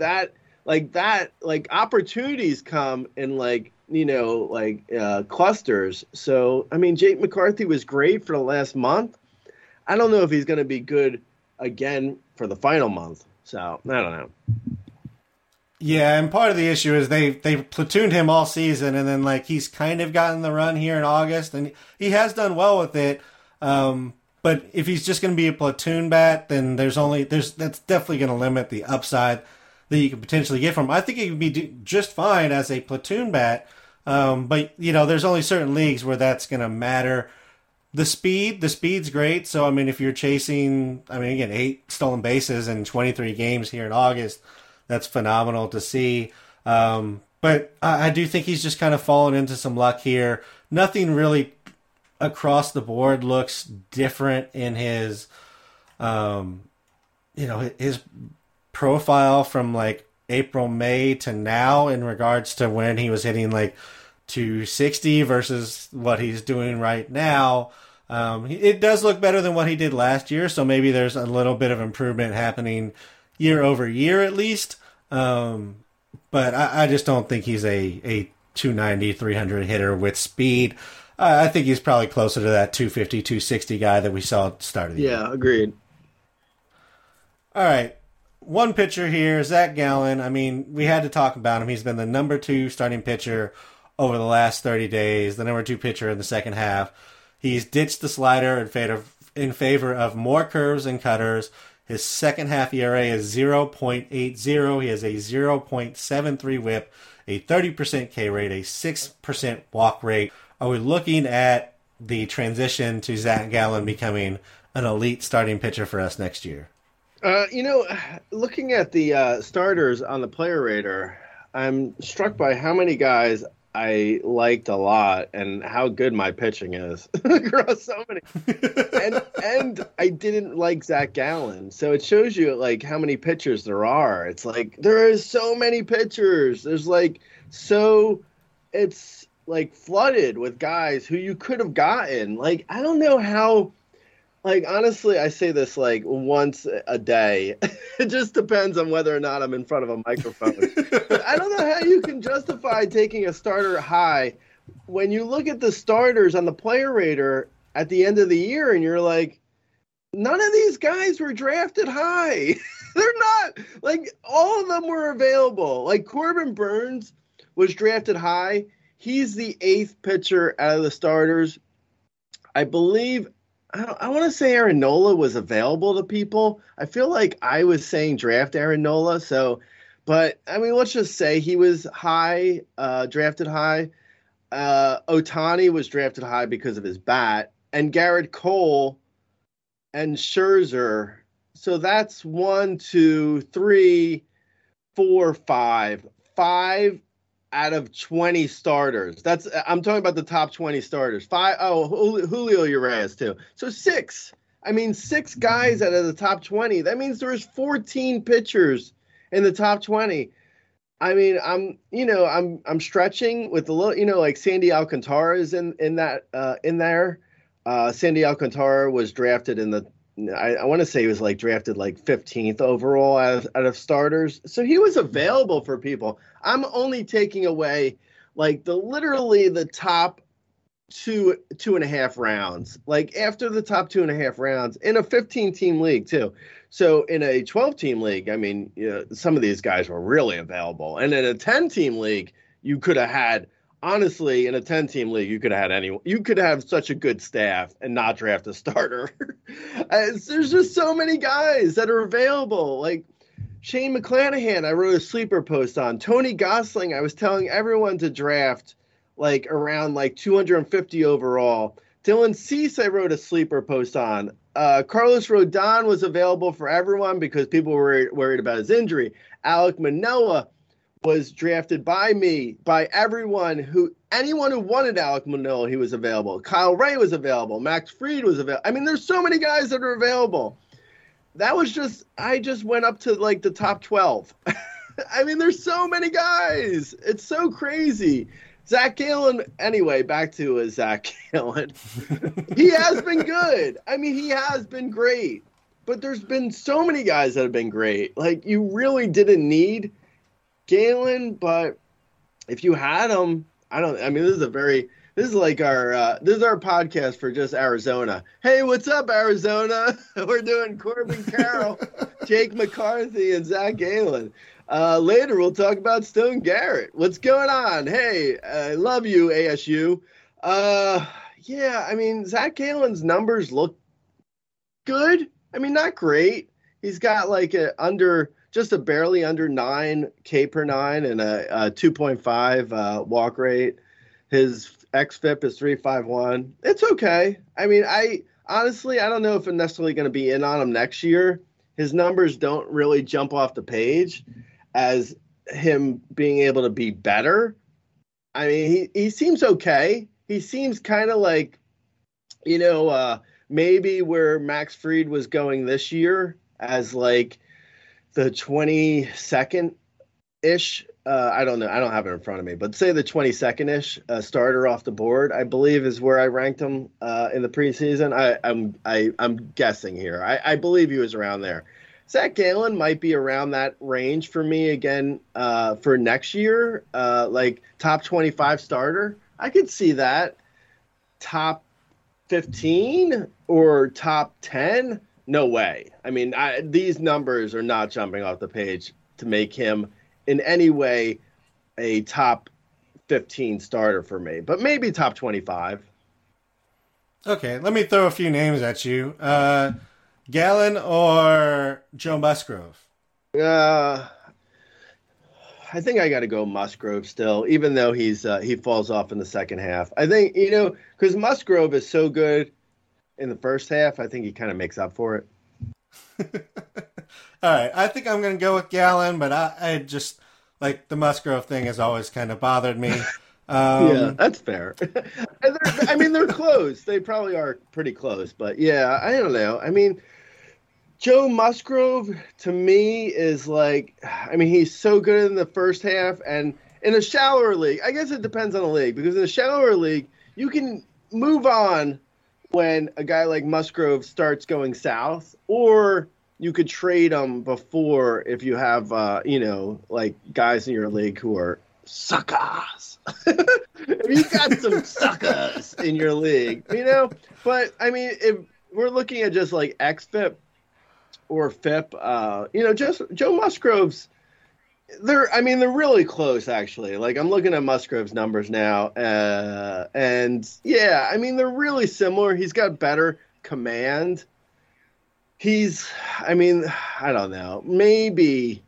opportunities come in like, you know, like clusters. So, I mean, Jake McCarthy was great for the last month. I don't know if he's going to be good again for the final month. So, I don't know. Yeah, and part of the issue is they platooned him all season, and then like he's kind of gotten the run here in August, and he has done well with it. But if he's just going to be a platoon bat, then that's definitely going to limit the upside that you could potentially get from him. I think he could be just fine as a platoon bat, but you know, there's only certain leagues where that's going to matter. The speed's great. So I mean, if you're chasing, I mean, again, 8 stolen bases in 23 games here in August. That's phenomenal to see. But I do think he's just kind of fallen into some luck here. Nothing really across the board looks different in his, his profile from like April, May to now in regards to when he was hitting like 260 versus what he's doing right now. It does look better than what he did last year. So maybe there's a little bit of improvement happening year over year at least. But I just don't think he's a 290, 300 hitter with speed. I think he's probably closer to that 250, 260 guy that we saw at the start of the year. Yeah, agreed. All right. One pitcher here, Zach Gallen. I mean, we had to talk about him. He's been the number 2 starting pitcher over the last 30 days, the number 2 pitcher in the second half. He's ditched the slider in favor of more curves and cutters. His second half ERA is 0.80. He has a 0.73 whip, a 30% K rate, a 6% walk rate. Are we looking at the transition to Zach Gallen becoming an elite starting pitcher for us next year? Looking at the starters on the player radar, I'm struck by how many guys I liked a lot and how good my pitching is across so many. And I didn't like Zach Gallen. So it shows you like how many pitchers there are. It's like there is so many pitchers. There's like it's like flooded with guys who you could have gotten. Like I don't know how. Like, honestly, I say this like once a day. It just depends on whether or not I'm in front of a microphone. But I don't know how you can justify taking a starter high when you look at the starters on the player rater at the end of the year and you're like, none of these guys were drafted high. They're not. Like, all of them were available. Like, Corbin Burnes was drafted high. He's the 8th pitcher out of the starters. I believe I want to say Aaron Nola was available to people. I feel like I was saying draft Aaron Nola. So, but I mean, let's just say he was high, drafted high. Ohtani was drafted high because of his bat, and Garrett Cole and Scherzer. So that's 1, 2, 3, 4, 5. 5 out of 20 starters. I'm talking about the top 20 starters. 5. Oh, Julio Urias too. So 6. I mean, 6 guys out of the top 20. That means there's 14 pitchers in the top 20. I mean, I'm stretching with a little, like Sandy Alcantara is in there. Sandy Alcantara was drafted in the. I want to say he was like drafted like 15th overall out of starters. So he was available for people. I'm only taking away like literally the top 2.5 rounds, like after the top 2.5 rounds in a 15-team league too. So in a 12-team league, I mean, some of these guys were really available. And in a 10-team league, you could have had, honestly, in a 10-team league, you could have had anyone. You could have such a good staff and not draft a starter. There's just so many guys that are available. Like Shane McClanahan, I wrote a sleeper post on. Tony Gosling, I was telling everyone to draft like around like 250 overall. Dylan Cease, I wrote a sleeper post on. Carlos Rodon was available for everyone because people were worried about his injury. Alek Manoah was drafted by me, by anyone who wanted Alek Manoah, he was available. Kyle Ray was available. Max Fried was available. I mean, there's so many guys that are available. I just went up to like the top 12. I mean, there's so many guys. It's so crazy. Zach Gallen, anyway, back to Zach Gallen. He has been good. I mean, he has been great. But there's been so many guys that have been great. Like, you really didn't need Gallen, but if you had him, this is our podcast for just Arizona. Hey, what's up, Arizona? We're doing Corbin Carroll, Jake McCarthy, and Zach Gallen. Later, we'll talk about Stone Garrett. What's going on? Hey, I love you, ASU. Yeah, I mean, Zach Gallen's numbers look good. I mean, not great. He's got like just a barely under 9 K per 9 and a 2.5 walk rate. His xFIP is 3.51. It's okay. I mean, honestly, I don't know if I'm necessarily going to be in on him next year. His numbers don't really jump off the page as him being able to be better. I mean, he seems okay. He seems kind of like, maybe where Max Fried was going this year as like the 22nd-ish. I don't know. I don't have it in front of me, but say the 22nd-ish starter off the board, I believe is where I ranked him in the preseason. I'm guessing here. I believe he was around there. Zach Gallen might be around that range for me again for next year, like top 25 starter. I could see that. Top 15 or top 10? No way. I mean, these numbers are not jumping off the page to make him in any way a top 15 starter for me, but maybe top 25. Okay, let me throw a few names at you. Gallen or Joe Musgrove? I think I got to go Musgrove still, even though he falls off in the second half. I think, because Musgrove is so good in the first half, I think he kind of makes up for it. All right, I think I'm going to go with Gallen, but I just like the Musgrove thing has always kind of bothered me. Yeah, that's fair. I mean, they're close. They probably are pretty close, but yeah, I don't know. I mean, Joe Musgrove to me is like, I mean, he's so good in the first half, and in a shallower league, I guess it depends on the league, because in a shallower league, you can move on when a guy like Musgrove starts going south, or you could trade him before if you have, like guys in your league who are suckers. If you got some suckers in your league, but I mean, if we're looking at just like XFIP or FIP, just Joe Musgrove's, they're really close actually. Like I'm looking at Musgrove's numbers now, and yeah, I mean, they're really similar. He's got better command. I don't know, maybe,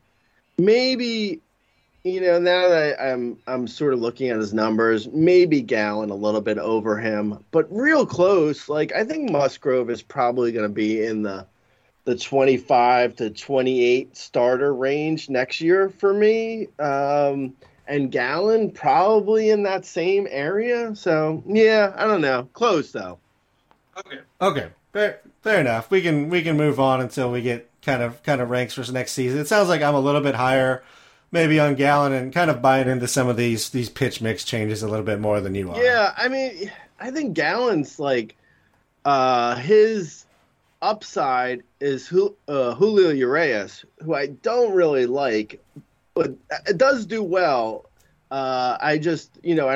now that I'm sort of looking at his numbers, maybe Gallen a little bit over him, but real close. Like I think Musgrove is probably going to be in the 25 to 28 starter range next year for me. And Gallen probably in that same area. So yeah, I don't know. Close though. Okay. Fair enough. We can move on until we get kind of ranks for next season. It sounds like I'm a little bit higher maybe on Gallen and kind of buying into some of these pitch mix changes a little bit more than you are. Yeah, I mean, I think Gallen's like his upside is Julio Urias, who I don't really like, but it does do well. I just,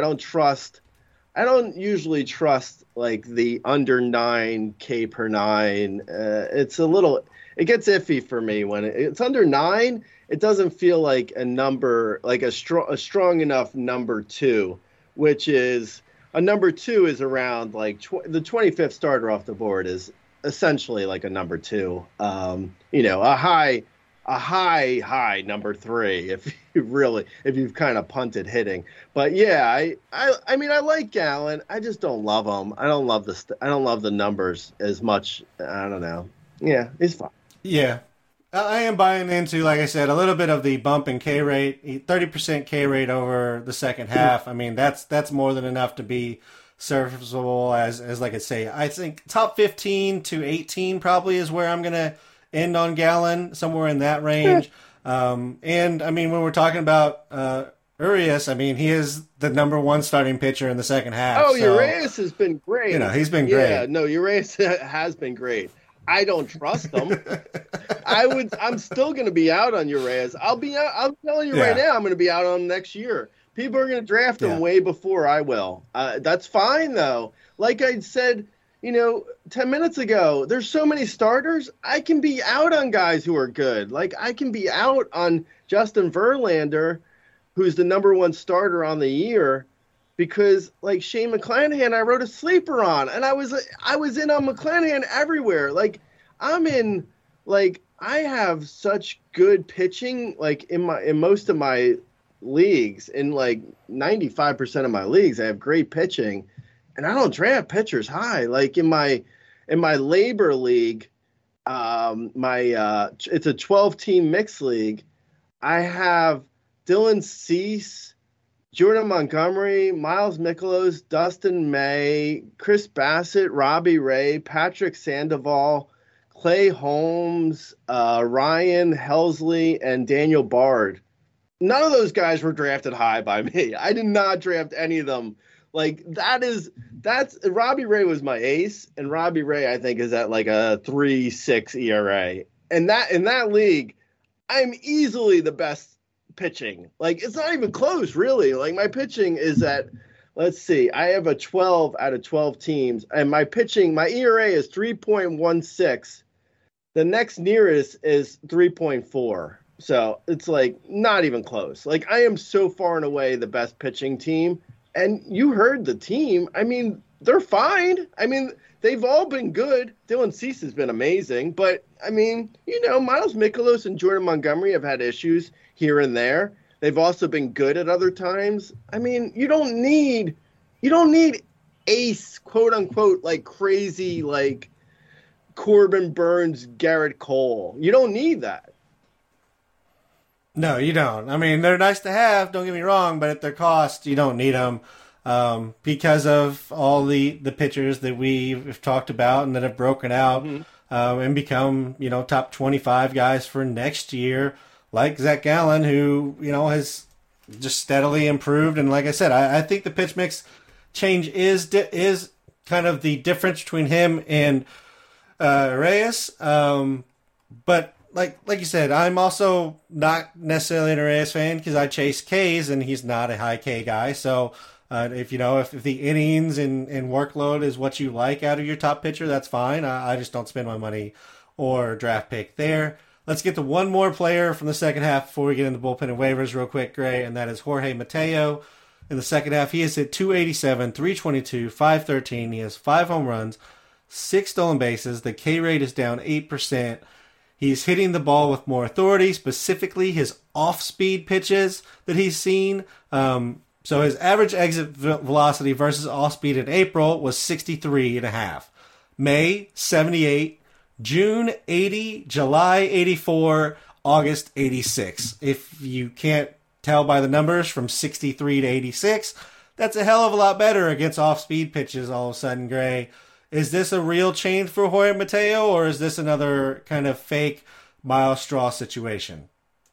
I don't usually trust like the under 9K per 9. It gets iffy for me when it's under 9. It doesn't feel like a number, like a strong enough number 2, which is a number 2 is around like the 25th starter off the board is essentially like a number 2. A high number 3 if you've kind of punted hitting. But yeah, I mean I like Gallen. I just don't love him. I don't love the numbers as much. I don't know. Yeah, he's fine. Yeah. I am buying into, like I said, a little bit of the bump in K rate, 30% K rate over the second half. I mean, that's more than enough to be serviceable as like I say. I think top 15 to 18 probably is where I'm going to end on Gallen, somewhere in that range. And I mean, when we're talking about Urias, I mean, he is the number 1 starting pitcher in the second half. Oh, so, Urias has been great. He's been great. Yeah, no, Urias has been great. I don't trust him. I'm still going to be out on Urias. I'm telling you right now, I'm going to be out on him next year. People are going to draft him way before I will. That's fine, though. Like I said, 10 minutes ago, there's so many starters. I can be out on guys who are good. Like I can be out on Justin Verlander, who's the number 1 starter on the year, because like Shane McClanahan, I wrote a sleeper on, and I was in on McClanahan everywhere. Like I have such good pitching, like in most of my leagues, in like 95% of my leagues, I have great pitching, and I don't draft pitchers high. Like in my labor league, it's a 12-team mixed league. I have Dylan Cease, Jordan Montgomery, Miles Mikolas, Dustin May, Chris Bassett, Robbie Ray, Patrick Sandoval, Clay Holmes, Ryan Helsley, and Daniel Bard. None of those guys were drafted high by me. I did not draft any of them. Like that's Robbie Ray was my ace, and Robbie Ray I think is at like a 3.6 ERA. And that in that league, I'm easily the best pitching. Like it's not even close, really. Like my pitching is at, let's see, I have a 12 out of 12 teams, and my ERA is 3.16. The next nearest is 3.4. So it's like not even close. Like I am so far and away the best pitching team. And you heard the team. I mean, they're fine. I mean, they've all been good. Dylan Cease has been amazing. But, I mean, Miles Mikolas and Jordan Montgomery have had issues here and there. They've also been good at other times. I mean, you don't need ace, quote unquote, like crazy, like Corbin Burns, Garrett Cole. You don't need that. No, you don't. I mean, they're nice to have, don't get me wrong, but at their cost, you don't need them because of all the pitchers that we've talked about and that have broken out and become, top 25 guys for next year, like Zach Gallen, who, has just steadily improved. And like I said, I think the pitch mix change is kind of the difference between him and Reyes. But like you said, I'm also not necessarily an Reyes fan because I chase Ks and he's not a high K guy. So if the innings and workload is what you like out of your top pitcher, that's fine. I just don't spend my money or draft pick there. Let's get to one more player from the second half before we get into bullpen and waivers real quick, Gray, and that is Jorge Mateo. In the second half, he has hit 287, 322, 513. He has 5 home runs, 6 stolen bases. The K rate is down 8%. He's hitting the ball with more authority, specifically his off-speed pitches that he's seen. So his average exit velocity versus off-speed in April was 63.5. May, 78. June, 80. July, 84. August, 86. If you can't tell by the numbers from 63 to 86, that's a hell of a lot better against off-speed pitches all of a sudden, Gray. Is this a real change for Jorge Mateo, or is this another kind of fake Miles Straw situation?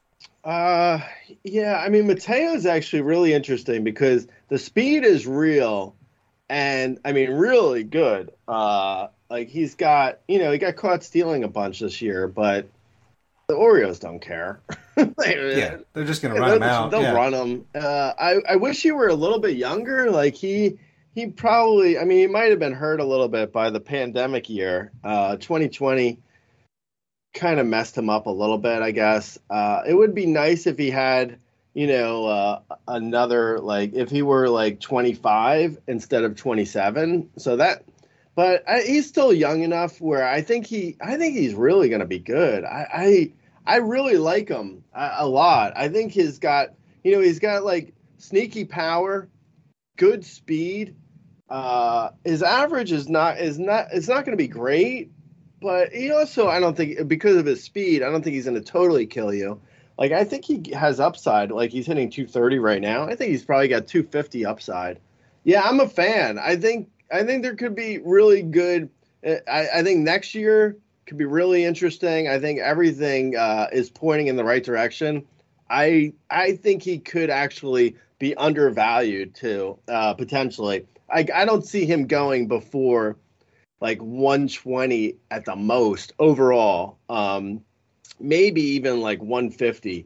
Yeah, I mean, Mateo is actually really interesting because the speed is real and, I mean, really good. Like, he got caught stealing a bunch this year, but the Orioles don't care. Yeah, they're just going to run him out. They'll run him. I wish he were a little bit younger. Like, he probably, I mean, he might have been hurt a little bit by the pandemic year. 2020 kind of messed him up a little bit, I guess. It would be nice if he had, another, like, if he were like 25 instead of 27. But he's still young enough where I think he's really going to be good. I really like him a lot. I think he's got like sneaky power, good speed. His average is not going to be great, but he also, I don't think, because of his speed, I don't think he's going to totally kill you. Like, I think he has upside. Like, he's hitting 230 right now. I think he's probably got 250 upside. Yeah, I'm a fan. I think there could be really good. I think next year could be really interesting. I think everything is pointing in the right direction. I think he could actually be undervalued too, potentially. I don't see him going before like 120 at the most overall. Maybe even like 150.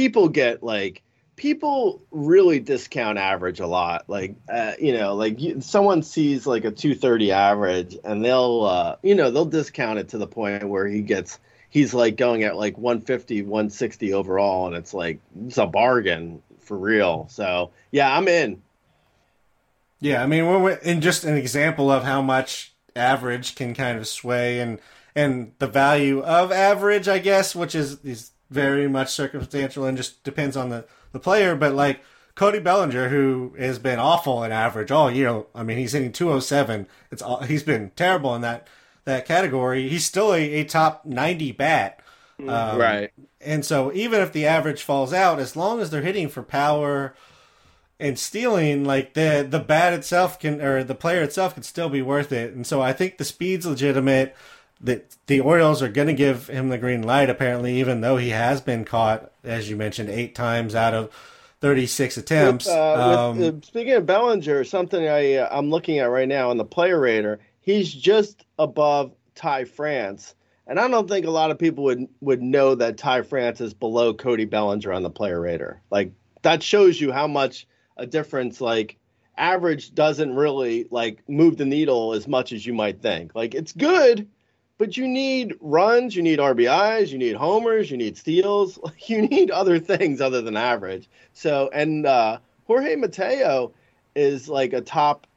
People really discount average a lot. Someone sees like a 230 average and they'll discount it to the point where he's like going at like 150, 160 overall. And it's like, it's a bargain for real. So yeah, I'm in. Yeah. I mean, and just an example of how much average can kind of sway and the value of average, I guess, which is very much circumstantial and just depends on the player. But like Cody Bellinger, who has been awful in average all year. I mean, he's hitting 207. He's been terrible in that category. He's still a top 90 bat. Right. And so even if the average falls out, as long as they're hitting for power and stealing, like the bat itself the player itself can still be worth it. And so I think the speed's legitimate. That the Orioles are going to give him the green light, apparently, even though he has been caught, as you mentioned, 8 times out of 36 attempts. Speaking of Bellinger, something I'm looking at right now on the player rater, he's just above Ty France. And I don't think a lot of people would know that Ty France is below Cody Bellinger on the player rater. Like, that shows you how much a difference, like, average doesn't really, like, move the needle as much as you might think. Like, it's good, but you need runs, you need RBIs, you need homers, you need steals. You need other things other than average. So, and Jorge Mateo is like a top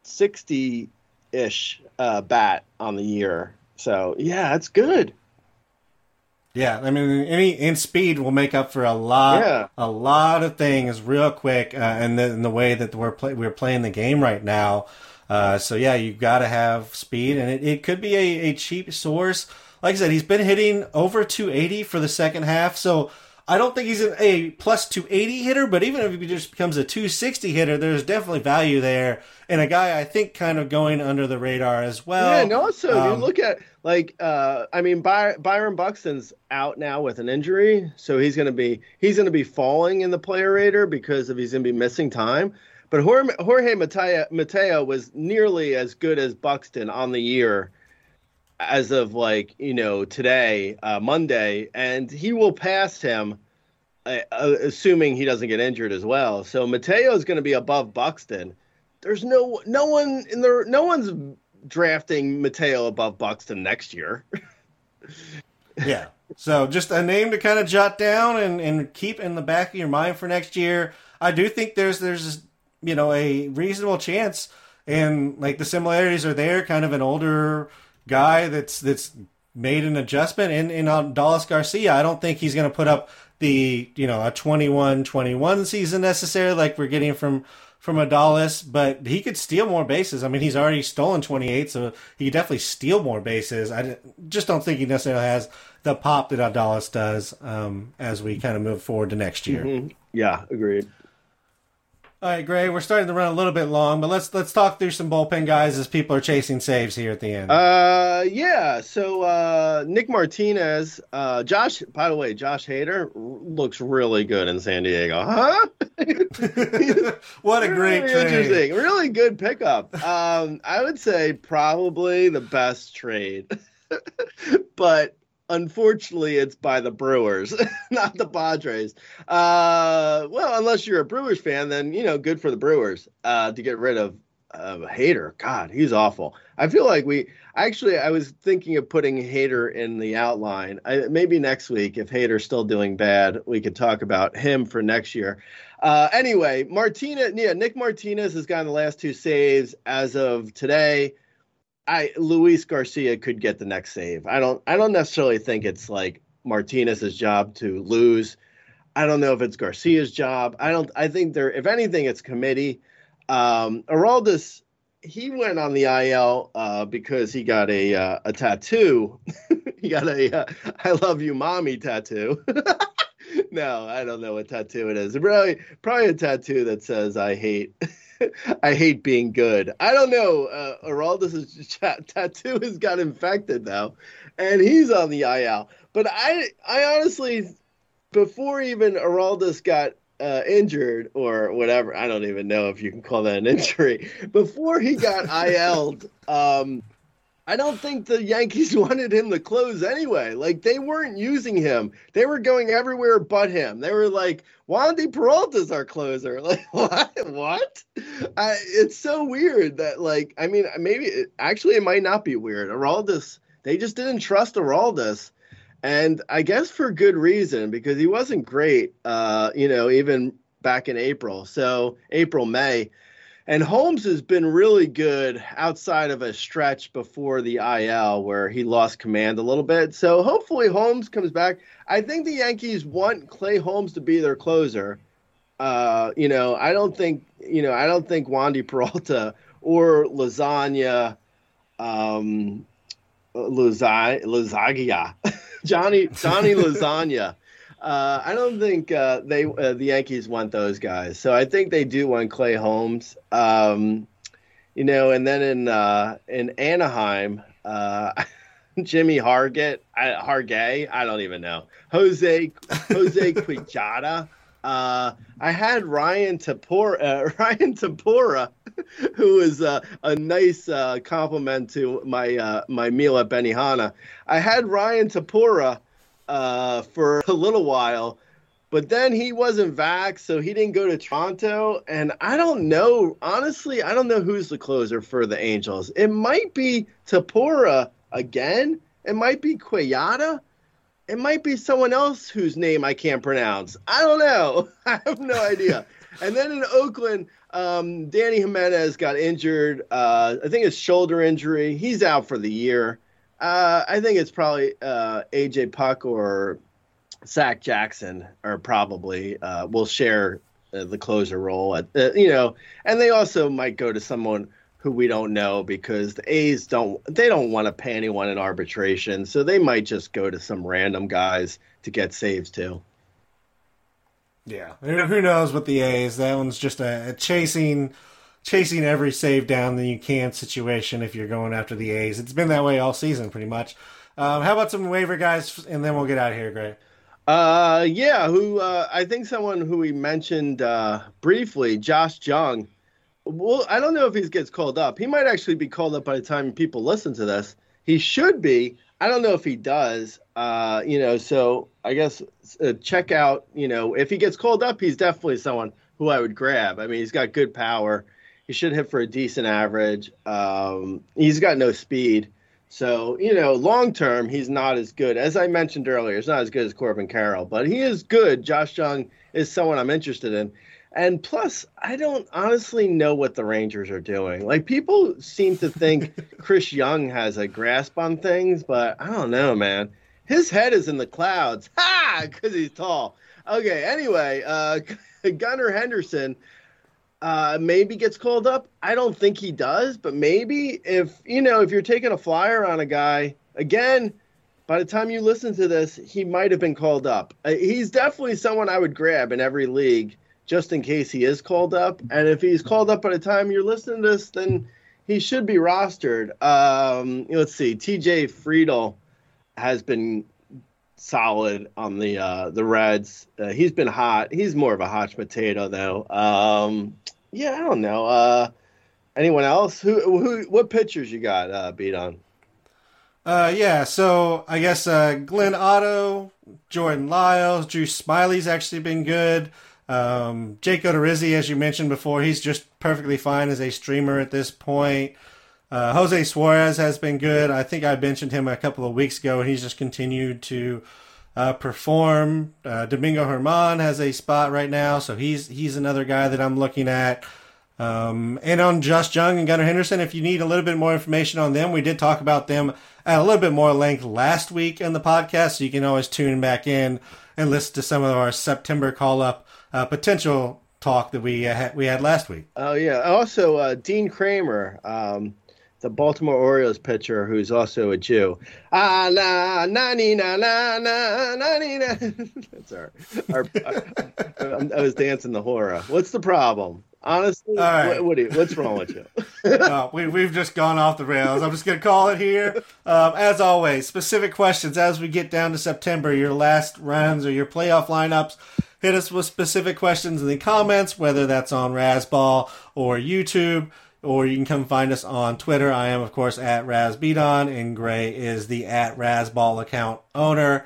60-ish bat on the year. So, yeah, it's good. Yeah, I mean, in speed will make up for a lot of things real quick, and the way that we're playing the game right now. So yeah, you've got to have speed, and it could be a cheap source. Like I said, he's been hitting over 280 for the second half. So I don't think he's a plus 280 hitter, but even if he just becomes a 260 hitter, there's definitely value there. And a guy I think kind of going under the radar as well. Yeah, and also you look at Byron Buxton's out now with an injury, so he's going to be falling in the player rater because he's going to be missing time. But Jorge Mateo was nearly as good as Buxton on the year as of today, Monday, and he will pass him, assuming he doesn't get injured as well. So Mateo is going to be above Buxton. There's no one's drafting Mateo above Buxton next year. Yeah. So just a name to kind of jot down and keep in the back of your mind for next year. I do think there's a reasonable chance, and like the similarities are there, kind of an older guy that's made an adjustment in Dallas Garcia. I don't think he's going to put up the a 21-21 season necessarily like we're getting from Adalis, but he could steal more bases. I mean, he's already stolen 28, so he could definitely steal more bases. I just don't think he necessarily has the pop that Adalis does as we kind of move forward to next year. Mm-hmm. Yeah, agreed. All right, Gray, we're starting to run a little bit long, but let's talk through some bullpen guys as people are chasing saves here at the end. Yeah. So Nick Martinez, Josh Hader looks really good in San Diego, huh? What a great really trade! Interesting, really good pickup. I would say probably the best trade, but unfortunately, it's by the Brewers, not the Padres. Well, unless you're a Brewers fan, then, good for the Brewers to get rid of Hader. God, he's awful. I feel like I was thinking of putting Hader in the outline. Maybe next week, if Hader's still doing bad, we could talk about him for next year. Anyway, Nick Martinez has gotten the last two saves as of today. Luis Garcia could get the next save. I don't necessarily think it's like Martinez's job to lose. I don't know if it's Garcia's job. I think if anything, it's committee. Aroldis, he went on the IL because he got a tattoo. He got a "I love you, mommy" tattoo. No, I don't know what tattoo it is. Probably a tattoo that says "I hate being good." I don't know. Aroldis' tattoo has got infected though, and he's on the IL. But I honestly, before even Aroldis got injured or whatever, I don't even know if you can call that an injury. Before he got IL'd, I don't think the Yankees wanted him to close anyway. Like, they weren't using him. They were going everywhere but him. They were like, Wandy Peralta's our closer. Like, what? It's so weird that, maybe it might not be weird. Aroldis, they just didn't trust Aroldis. And I guess for good reason, because he wasn't great, even back in April. So April, May. And Holmes has been really good outside of a stretch before the IL where he lost command a little bit. So hopefully Holmes comes back. I think the Yankees want Clay Holmes to be their closer. I don't think Wandy Peralta or Lasagna, Johnny Lasagna. I don't think the Yankees want those guys. So I think they do want Clay Holmes. And then in Anaheim, Jimmy Hargay, I don't even know. Jose Quijada. I had Ryan Tapora, who is a nice compliment to my meal at Benihana. I had Ryan Tapora for a little while, but then he wasn't vaxxed, so he didn't go to Toronto. And I don't know, honestly, I don't know who's the closer for the Angels. It might be Tapora again. It might be Quijada. It might be someone else whose name I can't pronounce. I don't know. I have no idea. And then in Oakland, Danny Jimenez got injured. I think it's shoulder injury. He's out for the year. I think it's probably AJ Puck or Zach Jackson are probably will share the closer role. And they also might go to someone who we don't know because the A's don't want to pay anyone in arbitration, so they might just go to some random guys to get saves too. Yeah, who knows with the A's? That one's just a chasing every save down that you can situation if you're going after the A's. It's been that way all season, pretty much. How about some waiver guys, and then we'll get out of here, Gray? I think someone who we mentioned briefly, Josh Jung. Well, I don't know if he gets called up. He might actually be called up by the time people listen to this. He should be. I don't know if he does. So I guess check out, if he gets called up, he's definitely someone who I would grab. I mean, he's got good power. He should hit for a decent average. He's got no speed. So, long term, he's not as good. As I mentioned earlier, he's not as good as Corbin Carroll, but he is good. Josh Jung is someone I'm interested in. And plus, I don't honestly know what the Rangers are doing. Like, people seem to think Chris Young has a grasp on things, but I don't know, man. His head is in the clouds. Ha! Because he's tall. Okay, anyway, Gunnar Henderson maybe gets called up. I don't think he does, but maybe if you're taking a flyer on a guy, again, by the time you listen to this, he might have been called up. He's definitely someone I would grab in every league, just in case he is called up. And if he's called up by the time you're listening to this, then he should be rostered. Let's see. TJ Friedel has been solid on the Reds. He's been hot. He's more of a hot potato, though. I don't know. Anyone else? What pitchers you got beat on? So I guess Glenn Otto, Jordan Lyles, Drew Smiley's actually been good. Jake Odorizzi, as you mentioned before, he's just perfectly fine as a streamer at this point. Jose Suarez has been good. I think I mentioned him a couple of weeks ago, and he's just continued to perform. Domingo Germán has a spot right now, so he's another guy that I'm looking at. And on Josh Jung and Gunnar Henderson, if you need a little bit more information on them, we did talk about them at a little bit more length last week in the podcast, so you can always tune back in and listen to some of our September call-up potential talk that we had last week. Oh, yeah. Also, Dean Kramer, the Baltimore Orioles pitcher, who's also a Jew. That's our I was dancing the hora. What's the problem? Honestly, right. What's wrong with you? We've just gone off the rails. I'm just going to call it here. As always, specific questions as we get down to September, your last runs or your playoff lineups. Hit us with specific questions in the comments, whether that's on Razzball or YouTube, or you can come find us on Twitter. I am, of course, at RazBeaton, and Gray is the at Razzball account owner.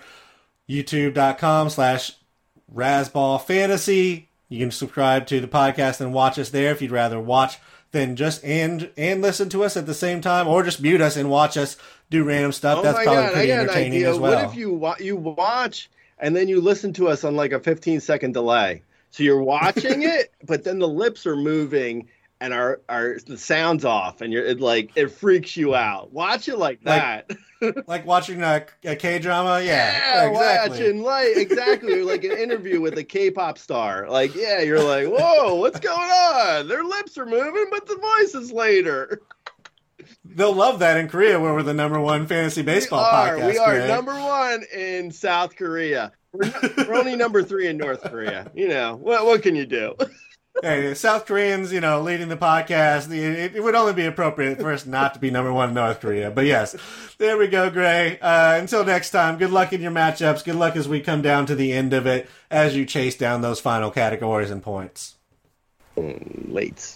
YouTube.com/RazzballFantasy. You can subscribe to the podcast and watch us there if you'd rather watch than just and listen to us at the same time, or just mute us and watch us do random stuff. That's probably pretty entertaining as well. What if you watch and then you listen to us on like a 15-second delay? So you're watching it, but then the lips are moving and the sound's off, and it freaks you out. Watch it like that. Like watching a K-drama? Yeah, exactly. Watching, exactly, like an interview with a K-pop star. You're like, whoa, what's going on? Their lips are moving, but the voice is later. They'll love that in Korea, where we're the #1 fantasy baseball podcast. We are #1 in South Korea. We're only #3 in North Korea. What can you do? Hey, South Koreans, leading the podcast. It would only be appropriate for us not to be #1 in North Korea. But yes, there we go, Gray. Until next time, good luck in your matchups. Good luck as we come down to the end of it, as you chase down those final categories and points. Late.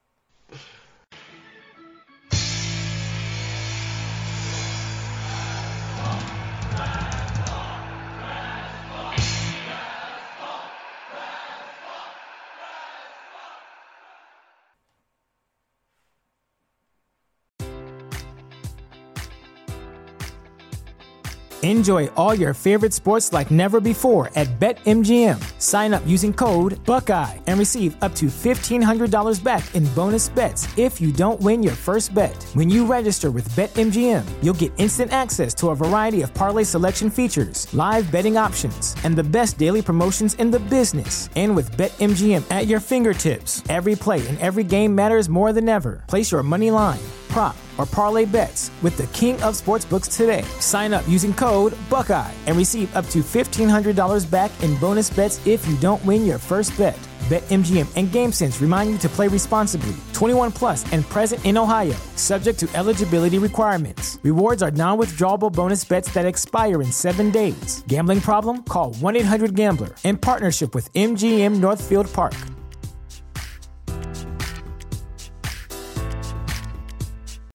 Enjoy all your favorite sports like never before at BetMGM. Sign up using code Buckeye and receive up to $1,500 back in bonus bets if you don't win your first bet. When you register with BetMGM, you'll get instant access to a variety of parlay selection features, live betting options, and the best daily promotions in the business. And with BetMGM at your fingertips, every play and every game matters more than ever. Place your money line, prop, or parlay bets with the king of sportsbooks today. Sign up using code Buckeye and receive up to $1,500 back in bonus bets if you don't win your first bet. BetMGM and GameSense remind you to play responsibly. 21 plus and present in Ohio, subject to eligibility requirements. Rewards are non-withdrawable bonus bets that expire in 7 days. Gambling problem? Call 1-800-GAMBLER. In partnership with MGM Northfield Park.